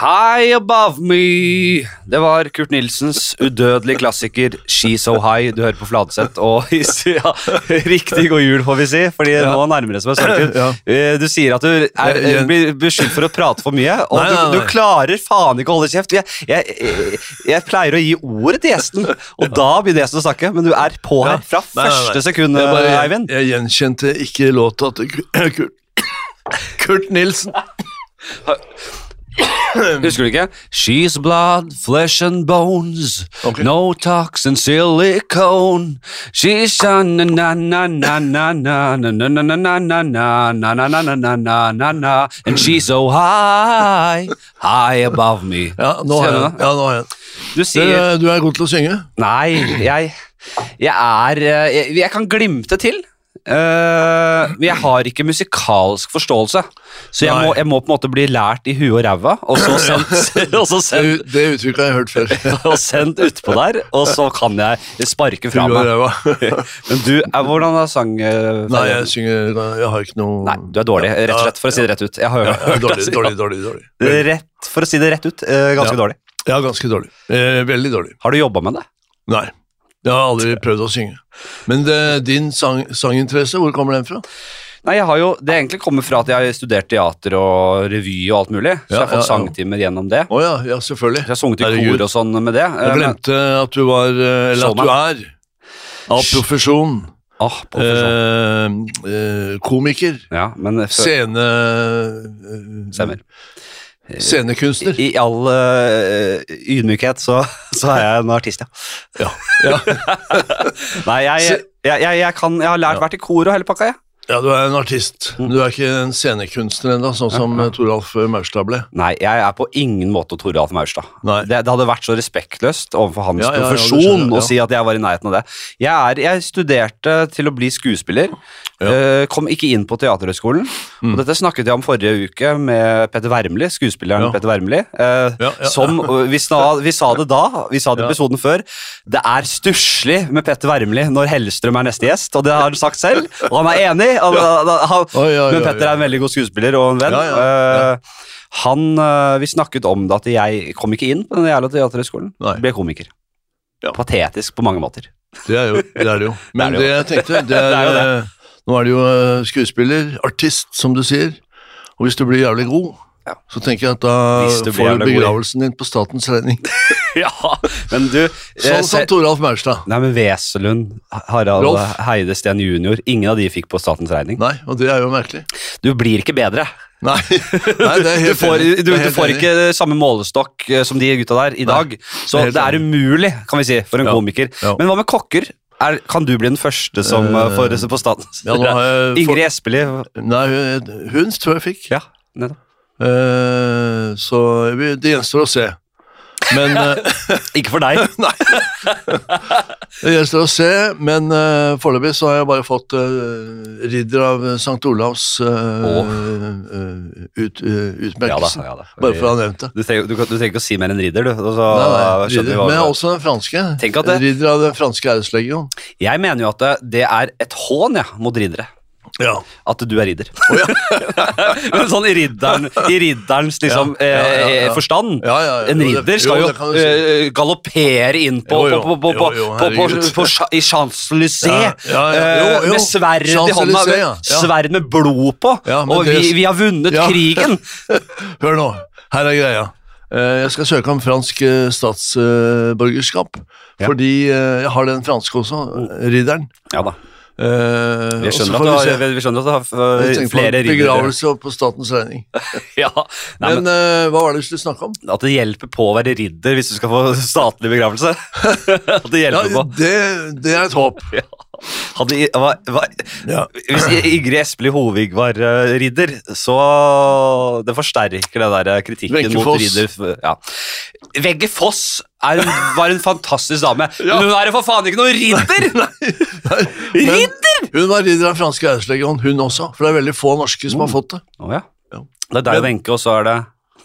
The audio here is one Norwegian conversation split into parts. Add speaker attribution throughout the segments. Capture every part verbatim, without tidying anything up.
Speaker 1: High Above Me. Det var Kurt Nilsens udødelige klassiker She's So High. Du hører på Fladseth. Og ja, riktig god jul, får vi si, fordi ja. Nå nærmer det seg starten. Ja. Du sier at du er, blir beskyldt for å prate for mye, og nei, nei, nei. Du, du klarer faen ikke å holde kjeft. Jeg, jeg, jeg, jeg pleier å gi ordet til gjesten, og da begynner gjesten å snakke, men du er på her fra ja. Første nei, nei, nei. Sekund, bare, Eivind.
Speaker 2: Jeg, jeg gjenkjente ikke låta til Kurt, Kurt Nilsen.
Speaker 1: Husker du ikke? She's blood, flesh and bones, okay. No toxin, silicone. She's na na na na na na na na na na na na na na na na na na na and she's so high, high above me.
Speaker 2: Ja, nå har jeg. Ja, nå har jeg.
Speaker 1: Du sier
Speaker 2: du er god til å synge?
Speaker 1: Nei, jeg jeg er jeg, jeg kan glimte til. Uh, jeg har ikke musikalsk forståelse, så jeg må, jeg må på en måte bli lært i huet og ræva, og så sendt, og så sendt
Speaker 2: det, det uttrykket har jeg hørt før.
Speaker 1: Og sendt utpå der, og så kan jeg sparke fra meg. Men du, er, hvordan er sang? Uh,
Speaker 2: Nei, jeg synger, jeg har ikke noe.
Speaker 1: Nei, du er dårlig, rett og slett, for å si det rett ut. Jeg har
Speaker 2: ja, ja, dårlig, dårlig, dårlig, dårlig.
Speaker 1: Rett, for å si det rett ut, uh, ganske
Speaker 2: ja.
Speaker 1: dårlig.
Speaker 2: Ja, ganske dårlig. Eh, veldig dårlig.
Speaker 1: Har du jobbet med det?
Speaker 2: Nei. Jeg har aldri prøvd å synge. Men det, din sang, sanginteresse, hvor kommer den fra?
Speaker 1: Nei, jeg har jo, det egentlig kommer fra at jeg har studert teater og revy og alt mulig, så ja, jeg har fått ja, sangtimer ja. Gjennom det.
Speaker 2: Åja, ja, selvfølgelig.
Speaker 1: Så jeg har sunget i kor og sånn med det.
Speaker 2: Jeg glemte at du var, eller at du er, av profesjon.
Speaker 1: Ah, profesjon.
Speaker 2: Eh, eh, komiker.
Speaker 1: Ja, men...
Speaker 2: Scene...
Speaker 1: Stemmer.
Speaker 2: Scenekunstner.
Speaker 1: I, i all uh, ydmykhet så, så er jeg en artist,
Speaker 2: ja. Ja.
Speaker 1: Nei, jeg, jeg, jeg, jeg, kan, jeg har lært ja. Vært i kor og hele pakka, jeg.
Speaker 2: Ja, du er en artist. Du er ikke en scenekunstner enda, sånn som ja, ja. Toralf Maurstad ble.
Speaker 1: Nei, jeg er på ingen måte Toralf Maurstad. Det, det hadde vært så respektløst overfor hans ja, ja, profesjon ja, å si at jeg var i nærheten av det. Jeg, er, jeg studerte til å bli skuespiller, ja. uh, kom ikke inn på Teaterhøgskolen, mm. og dette snakket jeg om forrige uke med Petter Wermli, skuespilleren ja. Petter Wermli, uh, ja, ja. Som, uh, vi, sna, vi sa det da, vi sa det i ja. Episoden før, det er stusslig med Petter Wermli når Hellstrøm er neste gjest, og det har han sagt selv, og han er enig. Han, ja. han, oi, oi, men Petter er en veldig god skuespiller og en venn. Ja, ja, ja. Uh, han, uh, vi snakket om det at jeg kom ikke inn på den jævla teaterhøgskolen. Ble komiker. Ja. Patetisk på mange måter.
Speaker 2: Det er, jo, det er det jo. Men det, det jeg tenkte, det er, det er jo det. Nå er det jo skuespiller, artist, som du sier. Og hvis du blir jævlig god, ja. Så tenker jeg at da du får du begravelsen din på statens regning.
Speaker 1: Ja, men du...
Speaker 2: Sånn som Toralf Maurstad.
Speaker 1: Nei, men Weselund, Harald Rolf. Heide Sten junior, ingen av de fikk på statens regning.
Speaker 2: Nei, og det er jo merkelig.
Speaker 1: Du blir ikke bedre.
Speaker 2: Nei, Nei det er helt
Speaker 1: Du får, du, du får ikke samme målestokk som de gutta der i dag. Nei, så det er, det er umulig, kan vi si, for en ja. Komiker. Ja. Men hva med kokker? Er, kan du bli den første som uh, får det på statens? Ja, Ingrid Espelid?
Speaker 2: Nei, hun tror jeg fikk.
Speaker 1: Ja, nettopp.
Speaker 2: Uh, så det gjenstår å se. Men uh,
Speaker 1: ikke for deg.
Speaker 2: Nei. Det gjenstår å se, men uh, foreløpig så har jeg bare fått uh, ridder av Sankt Olavs uh, oh. uh, ut, uh, utmerkelsen. Ja da, ja da. Bare for å ha nevnt det.
Speaker 1: Du trenger, du, du trenger ikke å si mer enn ridder, du. Så,
Speaker 2: nei, nei, ridder, men også den franske.
Speaker 1: Det,
Speaker 2: ridder av den franske æreslegion.
Speaker 1: Jeg mener jo at det, det er et hån ja, mot riddere.
Speaker 2: Ja.
Speaker 1: At du er ridder.
Speaker 2: Oh, ja.
Speaker 1: Men sånn i ridderen, i ridderens liksom, ja, ja, ja, ja. Eh, forstand.
Speaker 2: Ja, ja, ja.
Speaker 1: En ridder skal jo, jo si. eh, galoppere inn på, jo, jo. på, på, på, jo, jo, på, på, på, på i Champs-Élysées ja, ja, ja. eh, med sverd i hånda, ja. Sverd med blod på, ja, og det... vi, vi har vunnet ja. Krigen.
Speaker 2: Hør nå, her er greia. Jeg skal søke om fransk statsborgerskap, ja. Fordi jeg har den franske også, ridderen.
Speaker 1: Ja da.
Speaker 2: Uh,
Speaker 1: vi, skjønner vi, har, vi, vi skjønner at du har uh, flere ridder.
Speaker 2: Begravelse på statens regning.
Speaker 1: Ja, nei,
Speaker 2: men, men uh, hva var det du skulle snakke om?
Speaker 1: At det hjelper på å være ridder hvis du skal få statlig begravelse. At det hjelper
Speaker 2: ja,
Speaker 1: på.
Speaker 2: Det, det er et håp.
Speaker 1: Ja. Hadde, hva, hva, ja. Hvis Ingrid Espelid Hovig var uh, ridder, så det forsterker det der kritikken
Speaker 2: Vegge
Speaker 1: mot
Speaker 2: Foss.
Speaker 1: ridder. Ja. Vegge Foss er en, var en fantastisk dame. Ja. Men hun er for faen ikke noen ridder!
Speaker 2: Nei, nei,
Speaker 1: ridder!
Speaker 2: Hun var ridder av franske æreslegion, hun også. For det er veldig få norske som mm. har fått det.
Speaker 1: Oh, ja. Ja. Det er deg og Wenche, og så er det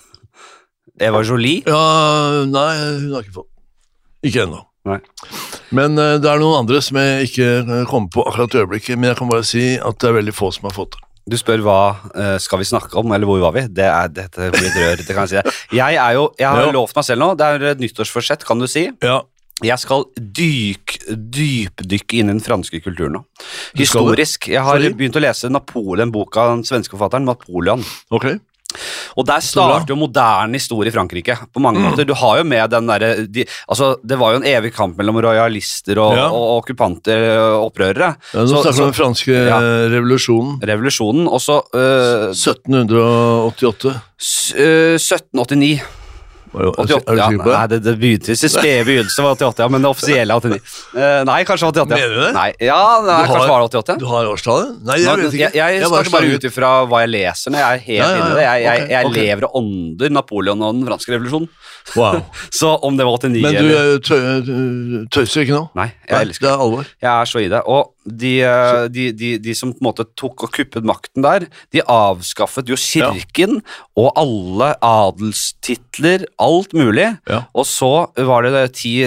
Speaker 1: Eva Jolie.
Speaker 2: Ja, nei, hun har ikke fått. Ikke ennå.
Speaker 1: Nei.
Speaker 2: Men uh, det er noen andre som jeg ikke kommer på akkurat i øyeblikket, men jeg kan bare si at det er veldig få som har fått det.
Speaker 1: Du spør hva uh, skal vi snakke om, eller hvor var vi? Det er dette blir et rør, det kan jeg si det. Jeg er jo, jeg har ja. lovt meg selv nå, det er et nyttårsforsett, kan du si.
Speaker 2: Ja.
Speaker 1: Jeg skal dyk, dypdykke inn i den franske kulturen nå. Historisk. Jeg har begynt å lese Napoleon, boka av den svenske forfatteren, Napoleon.
Speaker 2: Ok.
Speaker 1: Og der starter jo moderne historie i Frankrike på mange måter. Du har jo med den der, de, altså det var jo en evig kamp mellom royalister og, ja. og, og okkupanter og opprørere.
Speaker 2: Ja, nå snakker vi om den franske ja, revolusjonen.
Speaker 1: Revolusjonen, og så... Uh,
Speaker 2: sytten åttiåtte.
Speaker 1: Uh, sytten åttini. åttiåtte, ja, nei, det, det begynte i spede begynnelse var åttiåtte, ja, men det offisielle er åttini. Uh, nei, kanskje åttiåtte.
Speaker 2: Mener du det?
Speaker 1: Nei, ja, nei,
Speaker 2: har,
Speaker 1: kanskje var det åttiåtte.
Speaker 2: Du har årstallet? Nei, jeg vet ikke.
Speaker 1: Jeg, jeg, jeg starter bare ut ifra hva jeg leser når jeg er helt ja, ja, ja. inne i det. Jeg, jeg, jeg okay. lever og ånder Napoleon og den franske revolusjonen.
Speaker 2: Wow.
Speaker 1: Så om det var åttini
Speaker 2: men du eller... tøyser ikke nå?
Speaker 1: Nei, jeg elsker
Speaker 2: det. Er alvor.
Speaker 1: Jeg er så i det. Og de, de, de, de som på en måte tok og kuppet makten der, de avskaffet jo kirken ja. og alle adelstitler, alt mulig. Ja. Og så var det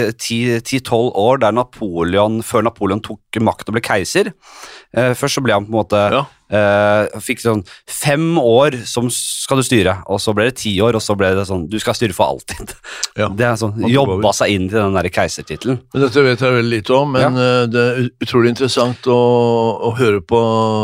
Speaker 1: ti tolv år der Napoleon, før Napoleon tok makt og ble keiser. Uh, først så ble han på en måte ja. uh, fikk sånn fem år som skal du styre, og så ble det ti år, og så ble det sånn, du skal styre for alltid. Ja. Det er sånn, jobba seg inn til den der keisertitelen.
Speaker 2: Men dette vet jeg veldig lite om, men ja. det er utrolig interessant å, å høre på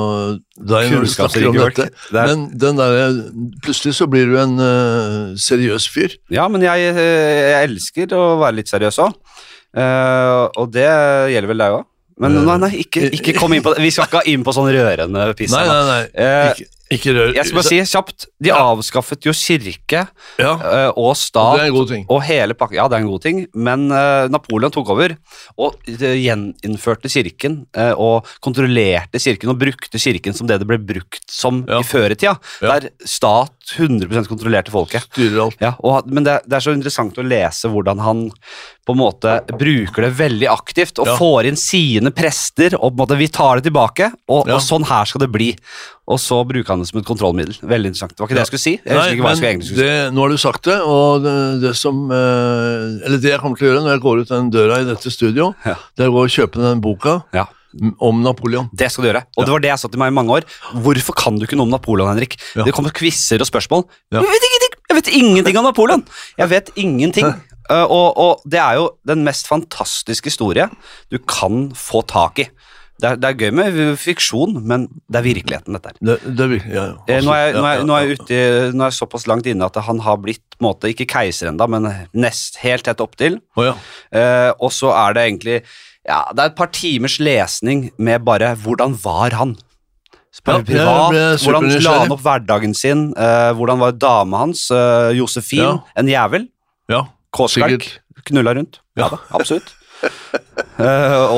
Speaker 2: deg når du snakker om dette. Det er... Men den der, plutselig så blir du en uh, seriøs fyr.
Speaker 1: Ja, men jeg, jeg elsker å være litt seriøs også, uh, og det gjelder vel deg også. Men nei, nei, ikke, ikke kom inn på det. Vi skal ikke inn på sånn rørende piss.
Speaker 2: Nei, nei, nei.
Speaker 1: Eh,
Speaker 2: ikke, ikke rør.
Speaker 1: Jeg skal bare si kjapt, de ja. avskaffet jo kirke
Speaker 2: ja.
Speaker 1: uh, og stat.
Speaker 2: Det er en god ting.
Speaker 1: Og hele pakken. Ja, det er en god ting, men uh, Napoleon tok over og uh, gjeninnførte kirken uh, og kontrollerte kirken og brukte kirken som det det ble brukt som ja. i føretida, ja. der stat hundre prosent kontrollerte folket.
Speaker 2: Styrer alt.
Speaker 1: Ja, og, men det, det er så interessant å lese hvordan han på en måte bruker det veldig aktivt og ja. får inn sine prester og på en måte vi tar det tilbake og, ja. og sånn her skal det bli. Og så bruker han det som et kontrollmiddel. Veldig interessant. Det var ikke ja. det jeg skulle si. Jeg
Speaker 2: Nei,
Speaker 1: ikke hva jeg skulle egentlig skulle
Speaker 2: det,
Speaker 1: si.
Speaker 2: Nå har du sagt det, og det, det som eller det jeg kommer til å gjøre når jeg går ut den døra i dette studio, ja. det er å gå og kjøpe den boka ja. om Napoleon.
Speaker 1: Det skal du gjøre. Og ja. det var det jeg sa til meg i mange år. Hvorfor kan du ikke noe om Napoleon, Henrik? Ja. Det kommer quizzer og spørsmål. Ja. Jeg vet ingenting! Jeg vet ingenting om Napoleon! Jeg vet ingenting. Uh, og, og det er jo den mest fantastiske historie du kan få tak i. Det er, det er gøy med fiksjon, men det er virkeligheten dette her.
Speaker 2: Det, det er virkelig, ja, ja.
Speaker 1: Nå er jeg, nå er, nå er jeg, ute, nå er jeg såpass langt inne at han har blitt, på en måte, ikke keiser enda, men nest helt tett opp til.
Speaker 2: Oh, ja.
Speaker 1: uh, og så er det egentlig, ja, det er et par timers lesning med bare, hvordan var han? Spør ja, privat, hvordan la han opp hverdagen sin, uh, hvordan var dame hans, uh, Josefin, ja. en jævel?
Speaker 2: Ja.
Speaker 1: Kåsberg, knulla rundt. Ja da, absolutt. uh,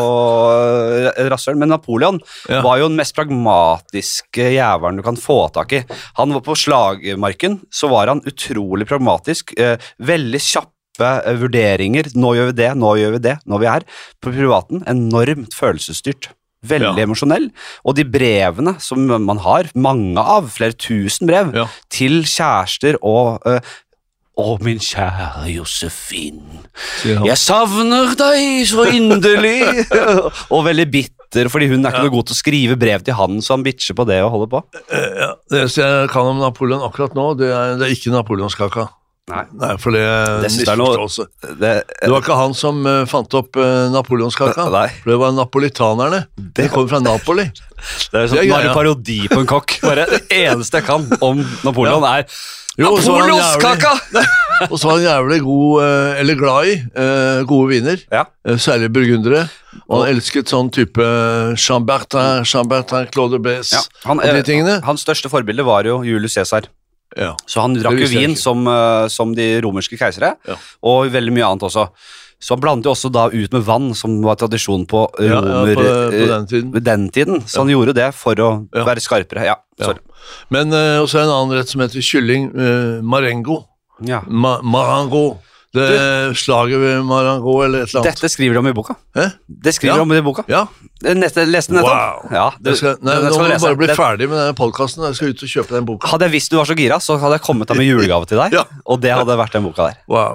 Speaker 1: og Rassøren, men Napoleon ja. var jo den mest pragmatiske jæveren du kan få tak i. Han var på slagmarken, så var han utrolig pragmatisk, uh, veldig kjappe uh, vurderinger, nå gjør vi det, nå gjør vi det, når vi er på privaten, enormt følelsesstyrt. Veldig ja. emosjonell, og de brevene som man har, mange av, flere tusen brev, ja. til kjærester og uh, Å, min kjære Josefin, jeg savner deg så inderlig. Og veldig bitter, fordi hun er ikke ja. noe god til å skrive brev til han, så han bitcher på det og holder på.
Speaker 2: Ja, det jeg kan om Napoleon akkurat nå, det er, det er ikke Napoleonskaka.
Speaker 1: Nei.
Speaker 2: Nei, for det er misforståelse. Det, det var ikke han som uh, fant opp uh, Napoleonskaka, for det var napolitanerne. Det kommer fra Napoli.
Speaker 1: Det er sånn, det er en parodi på en kokk. Bare det eneste jeg kan om Napoleon ja. er Napoleonskaka!
Speaker 2: Og så var han jævlig god, eller glad i, gode viner, ja. særlig burgundere, og han elsket sånn type Chambertin, Chambertin, Claude Besse, ja. han, og de tingene.
Speaker 1: Hans største forbilde var jo Julius Caesar. Ja. Så han drakk jo vin som, som de romerske keisere, ja. og veldig mye annet også. Så han blandet jo også da ut med vann, som var tradisjon på romer ja, ja, på, på den tiden. Den tiden. Så ja. han gjorde det for å ja. være skarpere. Ja, sorry.
Speaker 2: Ja. Men uh, også en annen rett som heter kylling, uh, marengo. Ja. Ma marango. Det er slaget ved Marango eller et eller annet.
Speaker 1: Dette skriver de om i boka.
Speaker 2: Hæ? Det
Speaker 1: skriver de
Speaker 2: ja.
Speaker 1: om i boka.
Speaker 2: Ja.
Speaker 1: Neste, leste den nettopp.
Speaker 2: Wow.
Speaker 1: Ja, du,
Speaker 2: jeg skal, nei, nå må du bare bli ferdig med denne podcasten. Jeg skal ut og kjøpe den boka.
Speaker 1: Hadde jeg visst du var så gira, så hadde jeg kommet deg med julegave til deg, ja. og det hadde vært den boka der.
Speaker 2: Wow.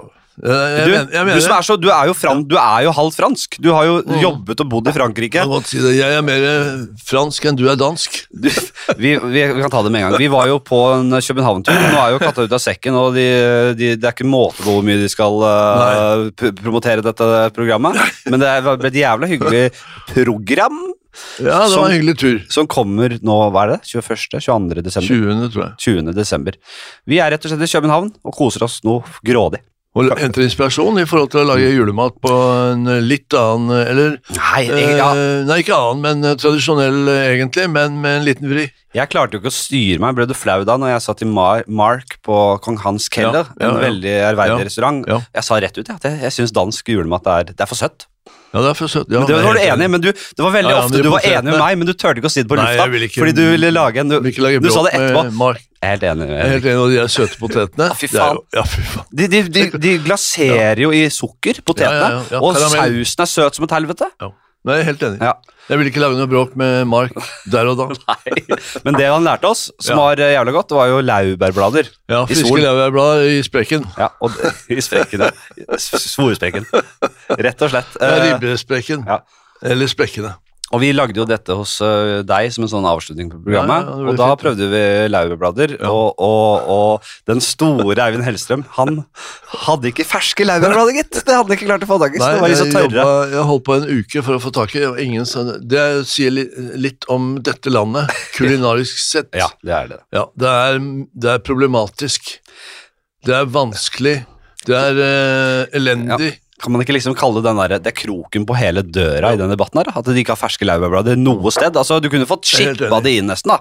Speaker 2: Jeg
Speaker 1: du,
Speaker 2: mener, jeg mener
Speaker 1: du, som er så, du, er jo fran, du er jo halvt fransk. Du har jo mm. jobbet og bodd i Frankrike.
Speaker 2: Jeg, godt si det. Jeg er mer fransk enn du er dansk.
Speaker 1: Du, vi, vi, vi kan ta det med en gang. Vi var jo på en København-tur. Nå er jo katta ut av sekken, og de, de, det er ikke måte på hvor mye de skal uh, promotere dette programmet. Men det ble et jævla hyggelig program.
Speaker 2: Ja, det var en hyggelig tur.
Speaker 1: Som kommer nå, hva er det? tjueførste, tjueandre desember?
Speaker 2: tjuende, tror jeg.
Speaker 1: tjuende desember. Vi er rett og slett i København og koser oss noe grådig.
Speaker 2: Og henter inspirasjon i forhold til å lage julemat på en litt annen, eller
Speaker 1: Nei, ja.
Speaker 2: eh, nei ikke annen, men tradisjonell egentlig, men med en liten vri.
Speaker 1: Jeg klarte jo ikke å styre meg, ble du flau da når jeg satt i Mar Mark på Kong Hans Keller, ja, ja, ja. En veldig ærverdig ja, restaurant. Ja. Jeg sa rett ut ja, at jeg, jeg synes dansk julemat er, det er for søtt.
Speaker 2: Ja, det er for søtt. Ja,
Speaker 1: men det var du enig, men du, det var veldig ja, ja, ofte du var enig med meg, men du tørte ikke å si det på lufta. Nei, ikke, fordi du ville lage en, du,
Speaker 2: vil ikke lage
Speaker 1: du sa det etterpå.
Speaker 2: Mark.
Speaker 1: Jeg er helt enig.
Speaker 2: Jeg er helt enig, og de er søte potetene.
Speaker 1: Ja, fy faen.
Speaker 2: Jo, ja, fy faen.
Speaker 1: De, de, de, de glaserer jo i sukker, potetene, ja, ja, ja, ja. Og Karamell. Sausen er søt som et helvete.
Speaker 2: Ja. Nei, jeg er helt enig.
Speaker 1: Ja.
Speaker 2: Jeg vil ikke lage noe bråk med Mark der og da.
Speaker 1: Nei, men det han lærte oss, som ja. var jævlig godt, det var jo laurbærblader.
Speaker 2: Ja, friske laurbærblader i sprekken.
Speaker 1: Ja, og i sprekken, ja. Svoresprekken. Rett og slett.
Speaker 2: Ja, ribbesprekken. Ja. Eller sprekkene.
Speaker 1: Og vi lagde jo dette hos uh, deg som en sånn avslutning på programmet, ja, ja, og da fint. Prøvde vi laurbærblader, ja. og, og, og den store Eivind Hellstrøm, han hadde ikke ferske laurbærblader, gitt. Det hadde han ikke klart å få tak i, så det var litt så tørre.
Speaker 2: Jeg, jobbet, jeg holdt på en uke for å få tak i, og ingen sånn, det sier litt, litt om dette landet, kulinarisk sett.
Speaker 1: Ja, det er det.
Speaker 2: Ja, det er, det er problematisk. Det er vanskelig. Det er uh, elendig.
Speaker 1: Ja. Kan man ikke liksom kalle den der, det er kroken på hele døra i denne debatten her, at de ikke har ferske laurbærblader noe sted? Altså, du kunne fått skippa det inn nesten, da.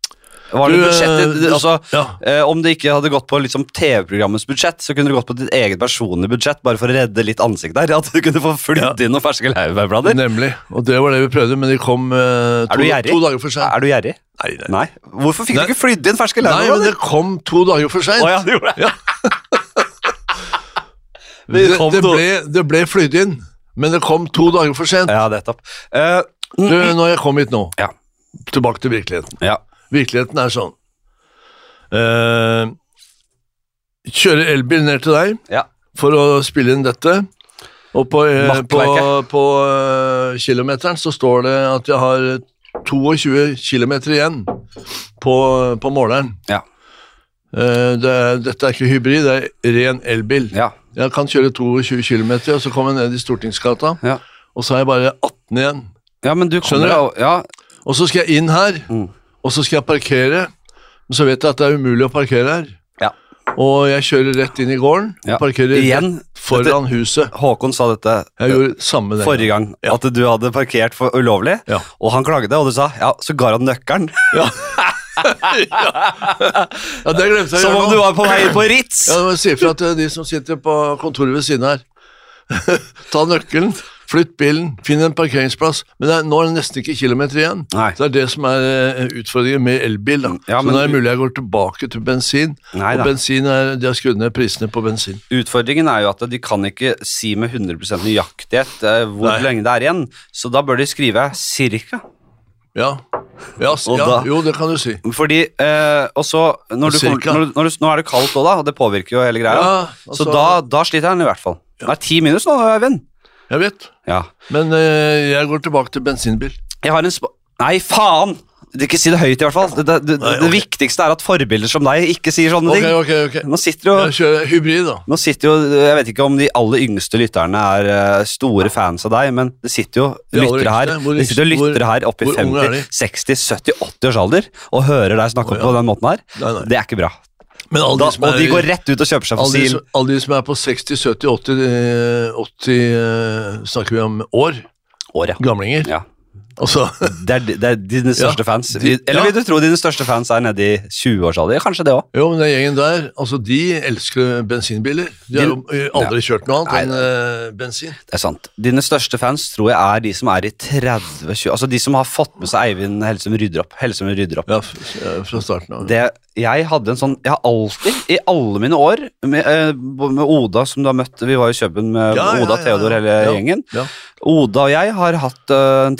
Speaker 1: Var det budsjettet, altså, ja. eh, om det ikke hadde gått på liksom T V-programmets budsjett, så kunne det gått på ditt eget personlige budsjett, bare for å redde litt ansikt der, at du kunne få flytt ja. inn noen ferske laurbærblader.
Speaker 2: Nemlig, og det var det vi prøvde, men de kom eh, to, to dager for sent.
Speaker 1: Er du gjerrig?
Speaker 2: Nei, nei.
Speaker 1: nei. Hvorfor fikk nei. du ikke flytt inn ferske laurbærblader?
Speaker 2: Nei, men det kom to dager for sent.
Speaker 1: Å ja, det gjorde det.
Speaker 2: Ja. Det, det, ble, det ble flydd inn, men det kom to dager for sent.
Speaker 1: Ja, det er topp. Uh,
Speaker 2: du, når jeg kom hit nå,
Speaker 1: ja.
Speaker 2: tilbake til virkeligheten.
Speaker 1: Ja.
Speaker 2: Virkeligheten er sånn. Uh, kjøre elbil ned til deg
Speaker 1: ja.
Speaker 2: for å spille inn dette, og på, uh, på, på uh, kilometeren så står det at jeg har tjueto kilometer igjen på, på måleren.
Speaker 1: Ja.
Speaker 2: Uh, det, dette er ikke hybrid, det er ren elbil.
Speaker 1: Ja.
Speaker 2: Jeg kan kjøre tjueto kilometer, og så kommer jeg ned i Stortingsgata,
Speaker 1: ja.
Speaker 2: og så har jeg bare atten igjen.
Speaker 1: Ja, men du
Speaker 2: skjønner
Speaker 1: du? Ja.
Speaker 2: Og så skal jeg inn her,
Speaker 1: mm.
Speaker 2: og så skal jeg parkere, men så vet jeg at det er umulig å parkere her.
Speaker 1: Ja.
Speaker 2: Og jeg kjører rett inn i gården,
Speaker 1: ja.
Speaker 2: parkerer
Speaker 1: igjen,
Speaker 2: rett foran
Speaker 1: dette,
Speaker 2: huset.
Speaker 1: Håkon sa dette
Speaker 2: jeg gjorde samme den
Speaker 1: forrige gang, ja. at du hadde parkert for ulovlig,
Speaker 2: ja.
Speaker 1: og han klagde, og du sa, ja, så ga han nøkkeren.
Speaker 2: Ja. ja. ja, det glemte jeg.
Speaker 1: Som om du var på vei på Ritz.
Speaker 2: Ja, du må si fra til de som sitter på kontoret ved siden her. Ta nøkkelen, flytt bilen, finn en parkeringsplass. Men det er, nå er det nesten ikke kilometer igjen.
Speaker 1: Nei.
Speaker 2: Så det er det som er utfordringen med elbil. Da.
Speaker 1: Ja,
Speaker 2: så nå er det mulig jeg går tilbake til bensin.
Speaker 1: Nei,
Speaker 2: og bensin er, de har skrudd ned prisene på bensin.
Speaker 1: Utfordringen er jo at de kan ikke si med hundre prosent nøyaktighet hvor Nei. lenge det er igjen. Så da bør de skrive cirka.
Speaker 2: Ja, ja, ja da, jo det kan du si.
Speaker 1: Fordi, eh, og så når du kommer, når du, når du, Nå er det kaldt også da, og det påvirker jo hele greia.
Speaker 2: Ja, altså,
Speaker 1: så da, da sliter han i hvert fall. Ja. Det er ti minus nå, Øyvind.
Speaker 2: Jeg vet,
Speaker 1: ja.
Speaker 2: men eh, jeg går tilbake til bensinbil.
Speaker 1: Jeg har en sp... Nei, faen! Det ikke si det høyt i hvert fall. Det, det, det, Nei, okay. det viktigste er at forbilder som deg ikke sier sånne
Speaker 2: okay,
Speaker 1: ting.
Speaker 2: Okay, okay.
Speaker 1: Nå sitter jo...
Speaker 2: Jeg kjører hybrid da.
Speaker 1: Nå sitter jo, jeg vet ikke om de aller yngste lytterne er uh, store fans av deg, men det sitter jo lyttere her, hvor, det sitter jo lyttere her oppe i femti, seksti, sytti, åtti års alder, og hører deg snakke oh, ja. på den måten her.
Speaker 2: Nei, nei.
Speaker 1: Det er ikke bra.
Speaker 2: Men alle
Speaker 1: da,
Speaker 2: de er,
Speaker 1: og de går rett ut og kjøper seg fossil.
Speaker 2: Alle, alle de som er på seksti, sytti, åtti, åtti uh, snakker vi om år.
Speaker 1: År, ja.
Speaker 2: Gamlinger.
Speaker 1: Ja.
Speaker 2: Altså.
Speaker 1: Det, er, det er dine største ja, fans. De, Eller vil ja. du tro dine største fans er nede i tjue-årsalder? Kanskje det også?
Speaker 2: Jo, men den gjengen der, altså de elsker bensinbiler. De har jo aldri ja. kjørt noe annet Nei, enn uh, bensin.
Speaker 1: Det er sant. Dine største fans tror jeg er de som er i tretti tjue, altså de som har fått med seg Eivind Hellstrøm rydder opp. Hellstrøm rydder opp.
Speaker 2: Ja, fra starten av.
Speaker 1: Det, jeg hadde en sånn, jeg har alltid, i alle mine år, med, med Oda som du har møtt, vi var i København med ja, Oda, ja, ja, Theodor, hele
Speaker 2: ja,
Speaker 1: gjengen.
Speaker 2: Ja.
Speaker 1: Oda og jeg har hatt uh, en tradisjon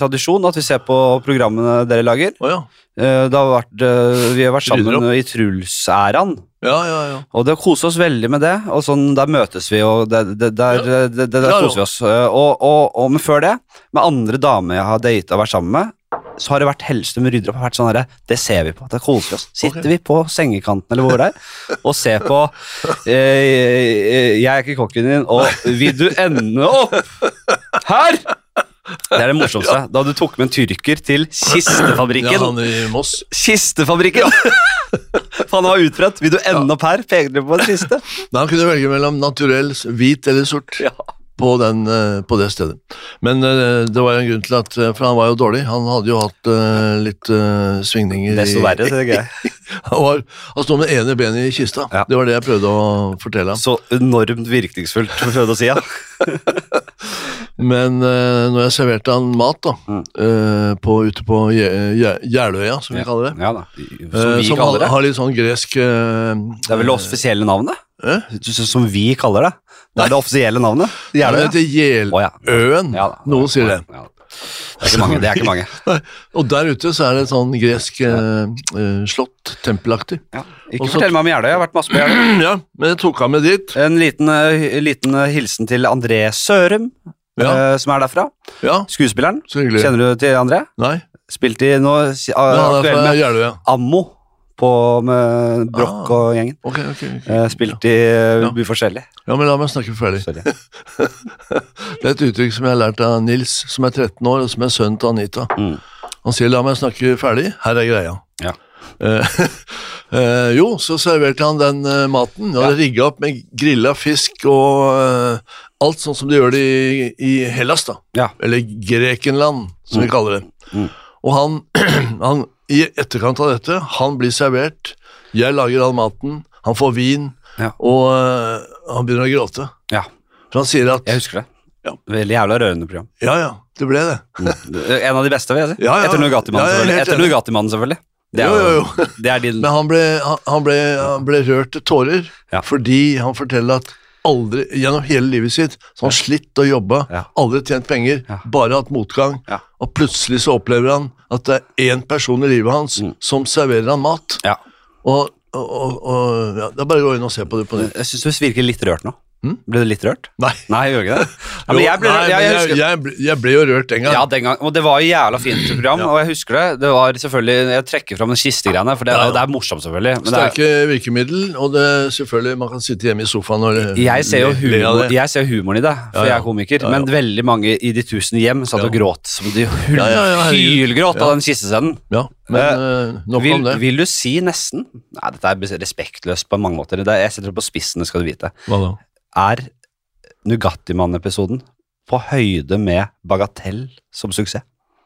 Speaker 1: at vi ser på programmene dere lager.
Speaker 2: Oh, ja.
Speaker 1: Det har vært, vi har vært sammen i Truls-æraen.
Speaker 2: Ja, ja, ja.
Speaker 1: Og det koser oss veldig med det, og sånn, der møtes vi, og det, det, der, ja. det, det, der ja, koser vi oss. Og, og, og men før det, med andre damer jeg har datet og vært sammen med, så har det vært Hellstrøm rydder opp, har vært sånn her, det ser vi på, det koser vi oss. Sitter okay. vi på sengekanten, eller hvor det er, og ser på, eh, jeg er ikke kokken din, og vil du ende opp her? Det er det morsomste, ja. Da du tok med en tyrker til Kistefabrikken.
Speaker 2: Ja, han i Moss.
Speaker 1: Kistefabrikken! For han var utbredt. Vil du ende opp her? Peker du på en kiste?
Speaker 2: Da han kunne velge mellom naturell, hvit eller sort ja. på, den, på det stedet. Men det var en grunn til at, for han var jo dårlig, han hadde jo hatt uh, litt uh, svingninger.
Speaker 1: Desto verre, det er gøy.
Speaker 2: Han, var, han stod med ene benet i kista, ja. Det var det jeg prøvde å fortelle ham.
Speaker 1: Så enormt virkningsfullt, prøvde å si, ja.
Speaker 2: Men uh, når jeg serverte han mat da, mm. uh, på, ute på Jeløya, som vi ja. kaller det,
Speaker 1: ja, da. Som,
Speaker 2: uh,
Speaker 1: vi
Speaker 2: som
Speaker 1: kaller
Speaker 2: har, har litt sånn gresk uh,
Speaker 1: det er vel det offisielle navnet?
Speaker 2: Uh?
Speaker 1: Som vi kaller det. Det er det offisielle navnet.
Speaker 2: Jeløya. Det heter Jeløen. Oh, ja. Ja, noen sier det.
Speaker 1: Ja. Det er ikke mange. Det er ikke mange.
Speaker 2: Og der ute så er det et sånn gresk uh, uh, slott, tempelaktig.
Speaker 1: Ja. Ikke Også, fortell meg om Jeløya, jeg har vært masse på Jeløya.
Speaker 2: Ja, men jeg tok ham med dit.
Speaker 1: En liten, uh, liten uh, hilsen til André Sørum. Ja. Uh, som er derfra.
Speaker 2: Ja.
Speaker 1: Skuespilleren. Kjenner du til André?
Speaker 2: Nei.
Speaker 1: Spilt i nå uh, aktuell med
Speaker 2: Jeløya.
Speaker 1: Ammo på med Brock ah, og gjengen.
Speaker 2: Okay, okay, okay.
Speaker 1: Uh, spilt ja. i uh, mye ja. forskjellig.
Speaker 2: Ja, men la meg snakke ferdig. Det er et uttrykk som jeg har lært av Nils, som er tretten år, og som er sønnen til Anita. Mm. Han sier, la meg snakke ferdig, her er greia.
Speaker 1: Ja.
Speaker 2: Uh, uh, jo, så serverte han den uh, maten, og ja. det rigget opp med grillet fisk og uh, alt sånn som de gjør det i, i Hellas da,
Speaker 1: ja.
Speaker 2: eller Grekenland, som mm. vi kaller det. Mm. Og han, han, i etterkant av dette, han blir servert, jeg lager all maten, han får vin, ja. og uh, han begynner å gråte.
Speaker 1: Ja.
Speaker 2: For han sier at...
Speaker 1: Jeg husker det.
Speaker 2: Ja.
Speaker 1: Veldig jævla rørende program.
Speaker 2: Ja, ja, det ble det.
Speaker 1: Mm. En av de beste, vil jeg si.
Speaker 2: Ja, ja.
Speaker 1: Etter Nugatti-mannen,
Speaker 2: ja,
Speaker 1: selvfølgelig. Etter Nugatti-mannen, selvfølgelig. Det er,
Speaker 2: jo, jo, jo.
Speaker 1: Det er din...
Speaker 2: Men han ble, han, han, ble, han ble rørt til tårer, ja. fordi han forteller at aldri, gjennom hele livet sitt, så han ja. slitt å jobbe, ja. aldri tjent penger, ja. bare hatt motgang,
Speaker 1: ja.
Speaker 2: og plutselig så opplever han at det er en person i livet hans mm. som serverer han mat.
Speaker 1: Ja.
Speaker 2: Og, og, og, og ja, det er bare å gå inn og se på det på nytt.
Speaker 1: Jeg synes du virker litt rørt nå.
Speaker 2: Hmm?
Speaker 1: Ble du litt rørt?
Speaker 2: Nei.
Speaker 1: Nei, jeg gjør ikke det. Ja, men jeg, ble,
Speaker 2: Nei,
Speaker 1: jeg, jeg,
Speaker 2: jeg, jeg, ble, jeg ble jo rørt den gang.
Speaker 1: Ja, den gang. Og det var et jævla fint program, ja. og jeg husker det. Det var selvfølgelig, jeg trekker fram den kistegreiene, for det, ja, ja. det er morsomt selvfølgelig. Men
Speaker 2: Sterke
Speaker 1: det er,
Speaker 2: virkemiddel, og det selvfølgelig, man kan sitte hjemme i sofaen og
Speaker 1: jeg ser jo humor, jeg ser humoren i det, for ja, ja. jeg er komiker, ja, ja. men veldig mange i de tusen hjem satt og gråt, som de hyl, ja, ja, ja, hylgråt ja. av den kistescenen.
Speaker 2: Ja, men uh, nok
Speaker 1: vil,
Speaker 2: om det.
Speaker 1: Vil du si nesten, nei, dette er respektløst på mange måter, det er, jeg setter det på spissen, det skal du vite.
Speaker 2: Hva da?
Speaker 1: Er Nugatti-mann-episoden på høyde med Bagatell som suksess?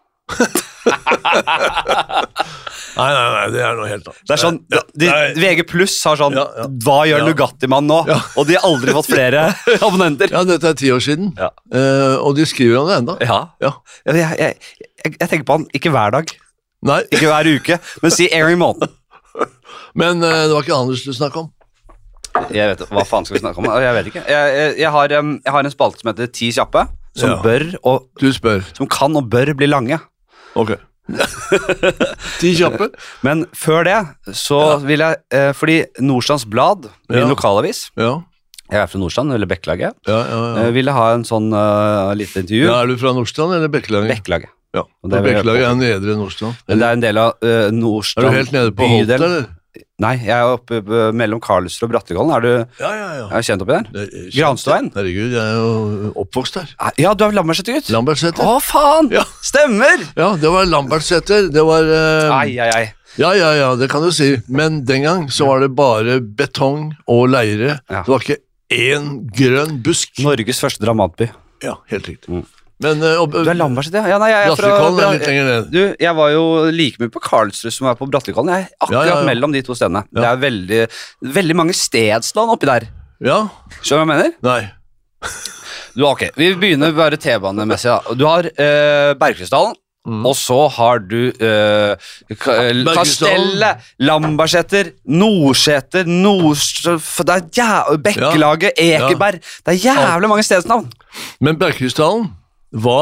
Speaker 2: Nei, nei, nei, det er noe helt annet.
Speaker 1: Det er sånn, ja, de, V G Plus har sånn, ja, ja. hva gjør ja. Nugatti-mann nå? Ja. Og de har aldri fått flere abonnenter.
Speaker 2: Ja, dette er ti år siden, ja. uh, og de skriver om det enda.
Speaker 1: Ja,
Speaker 2: ja.
Speaker 1: Jeg, jeg, jeg, jeg tenker på han, ikke hver dag,
Speaker 2: nei.
Speaker 1: Ikke hver uke, men si en gang i måneden.
Speaker 2: Men uh, det var ikke Anders du snakket om.
Speaker 1: Jeg vet, hva faen skal vi snakke om? Jeg vet ikke. Jeg, jeg, jeg, har, jeg har en spalte som heter Ti kjappe, som
Speaker 2: ja.
Speaker 1: bør og
Speaker 2: Du spør.
Speaker 1: Som kan og bør bli lange.
Speaker 2: Ok. Ti kjappe.
Speaker 1: Men før det, så ja. vil jeg eh, fordi Nordstrands Blad, min ja. lokalavis,
Speaker 2: ja.
Speaker 1: jeg er fra Nordstrand, eller Bekkelaget,
Speaker 2: ja, ja, ja.
Speaker 1: eh, ville ha en sånn uh, lite intervju.
Speaker 2: Ja, er du fra Nordstrand eller Bekkelaget?
Speaker 1: Bekkelaget.
Speaker 2: Ja, Bekkelaget er nedre Nordstrand.
Speaker 1: Det er en del av uh, Nordstrand.
Speaker 2: Er du helt nede på Holt, eller?
Speaker 1: Nei, jeg er oppe mellom Karlsrud og Brattekollen. Er du
Speaker 2: ja, ja, ja.
Speaker 1: Er kjent oppi der? Granstveien?
Speaker 2: Herregud, jeg er jo oppvokst der.
Speaker 1: Ja, du er Lambertseter-gutt?
Speaker 2: Lambertseter.
Speaker 1: Å, faen! Ja. Stemmer!
Speaker 2: Ja, det var Lambertseter. Det var uh...
Speaker 1: Ai, ai, ai.
Speaker 2: Ja, ja, ja, det kan du si. Men den gang så var det bare betong og leire. Ja. Det var ikke én grønn busk.
Speaker 1: Norges første dramatby.
Speaker 2: Ja, helt riktig.
Speaker 1: Mm.
Speaker 2: Men, uh,
Speaker 1: du er Lambertseter, ja? Ja, nei, jeg er fra
Speaker 2: er litt lenger ned.
Speaker 1: Du, jeg var jo like mye på Karlsrud som jeg er på Brattekollen. Jeg er akkurat ja, ja, ja. mellom de to stedene. Ja. Det er veldig, veldig mange stedsland oppi der.
Speaker 2: Ja.
Speaker 1: Skjønner du hva jeg mener?
Speaker 2: Nei.
Speaker 1: Du, ok, vi begynner bare T-banemessig. Du har uh, Bergkrystallen, mm. og så har du uh, Kastellet, Lambertseter, Nordseter, Nord... Det er jæ... Bekkelaget, ja. Ekeberg. Ja. Det er jævlig mange stedsnavn.
Speaker 2: Men Bergkrystallen var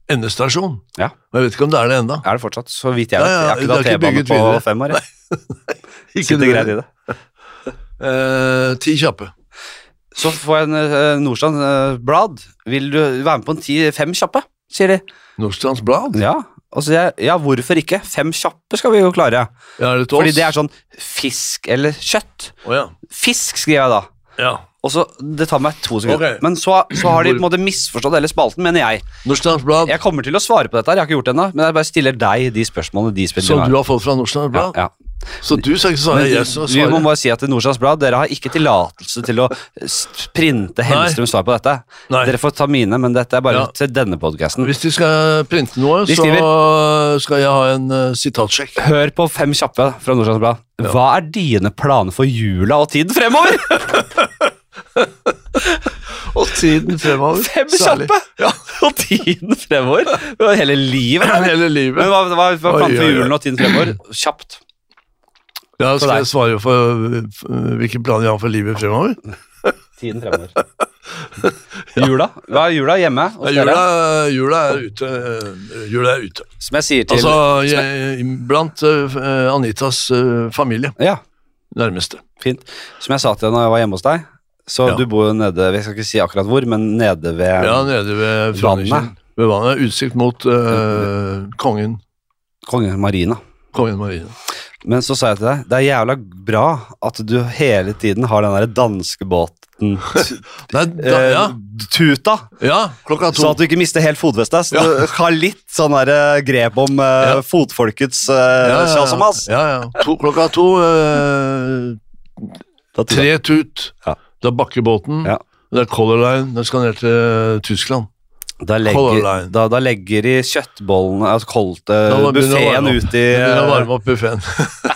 Speaker 2: endestasjon.
Speaker 1: Ja.
Speaker 2: Og jeg vet ikke om det er det enda.
Speaker 1: Er det fortsatt? Så vidt jeg vet.
Speaker 2: Ja, ja,
Speaker 1: jeg har ikke tatt T-bane på videre. fem år, jeg.
Speaker 2: Ikke
Speaker 1: Sitter greit i det.
Speaker 2: Uh, ti kjappe.
Speaker 1: Så får jeg en uh, Nordstrands uh, blad. Vil du være med på en ti, fem kjappe, sier de.
Speaker 2: Nordstrands blad?
Speaker 1: Ja, altså jeg, ja, hvorfor ikke? Fem kjappe skal vi jo klare.
Speaker 2: Ja, er det
Speaker 1: Fordi det er sånn fisk eller kjøtt.
Speaker 2: Oh, ja.
Speaker 1: Fisk skriver jeg da.
Speaker 2: Ja.
Speaker 1: Og så, det tar meg to sekunder.
Speaker 2: Okay.
Speaker 1: Men så, så har de på en måte misforstått hele spalten, mener jeg.
Speaker 2: Nordstrands blad.
Speaker 1: Jeg kommer til å svare på dette her, jeg har ikke gjort det ennå, men jeg bare stiller deg de spørsmålene de spiller.
Speaker 2: Som du har fått fra Nordstrands blad?
Speaker 1: Ja, ja.
Speaker 2: Så du skal ikke svare, jeg skal svare.
Speaker 1: Vi må bare si at i Nordstrands blad, dere har ikke tillatelse til å printe Hellstrøms svar på dette.
Speaker 2: Nei.
Speaker 1: Dere får ta mine, men dette er bare
Speaker 2: ja.
Speaker 1: til denne podcasten.
Speaker 2: Hvis de skal printe noe,
Speaker 1: de
Speaker 2: så skal jeg ha en uh, sitatsjekk.
Speaker 1: Hør på fem kjappe fra Nordstrands blad. Ja. Hva er dine planer for jula og tiden fremover?
Speaker 2: Og tiden fremover.
Speaker 1: Fem kjappe! Ja. Og tiden fremover. Hele livet.
Speaker 2: Hele livet.
Speaker 1: Men hva, hva, hva planen for julen og tiden fremover? Kjapt.
Speaker 2: Ja, skal jeg svare for hvilke planer jeg har for livet fremover?
Speaker 1: Tiden fremover. Jula? Hva er jula hjemme?
Speaker 2: Ja, jula, jula er ute. Jula er ute.
Speaker 1: Som jeg sier til...
Speaker 2: Altså, jeg, blant uh, Anitas uh, familie.
Speaker 1: Ja.
Speaker 2: Nærmeste.
Speaker 1: Fint. Som jeg sa til deg når jeg var hjemme hos deg, så ja. Du bor jo nede, jeg skal ikke si akkurat hvor, men nede ved...
Speaker 2: Ja, nede ved vannet. Ved vannet, utsikt mot uh, kongen.
Speaker 1: Kongen Marina.
Speaker 2: Kongen Marina.
Speaker 1: Men så sa jeg til deg, det er jævla bra at du hele tiden har den der danske båten
Speaker 2: Nei, da, ja.
Speaker 1: Tuta.
Speaker 2: Ja, klokka to.
Speaker 1: Så at du ikke mister helt fotfestet. Så ja. Du har litt sånn der grep om uh, ja. Fotfolkets uh,
Speaker 2: ja, ja,
Speaker 1: kjas og mas.
Speaker 2: Ja, ja. To, klokka to, uh, tre tut. Ja. Da bakker båten. Ja. Det er Color Line. Den skal ned til Tyskland.
Speaker 1: Da legger, da, da legger de kjøttbollene, altså kolte buffeten ut i...
Speaker 2: Da begynner å varme opp buffeten.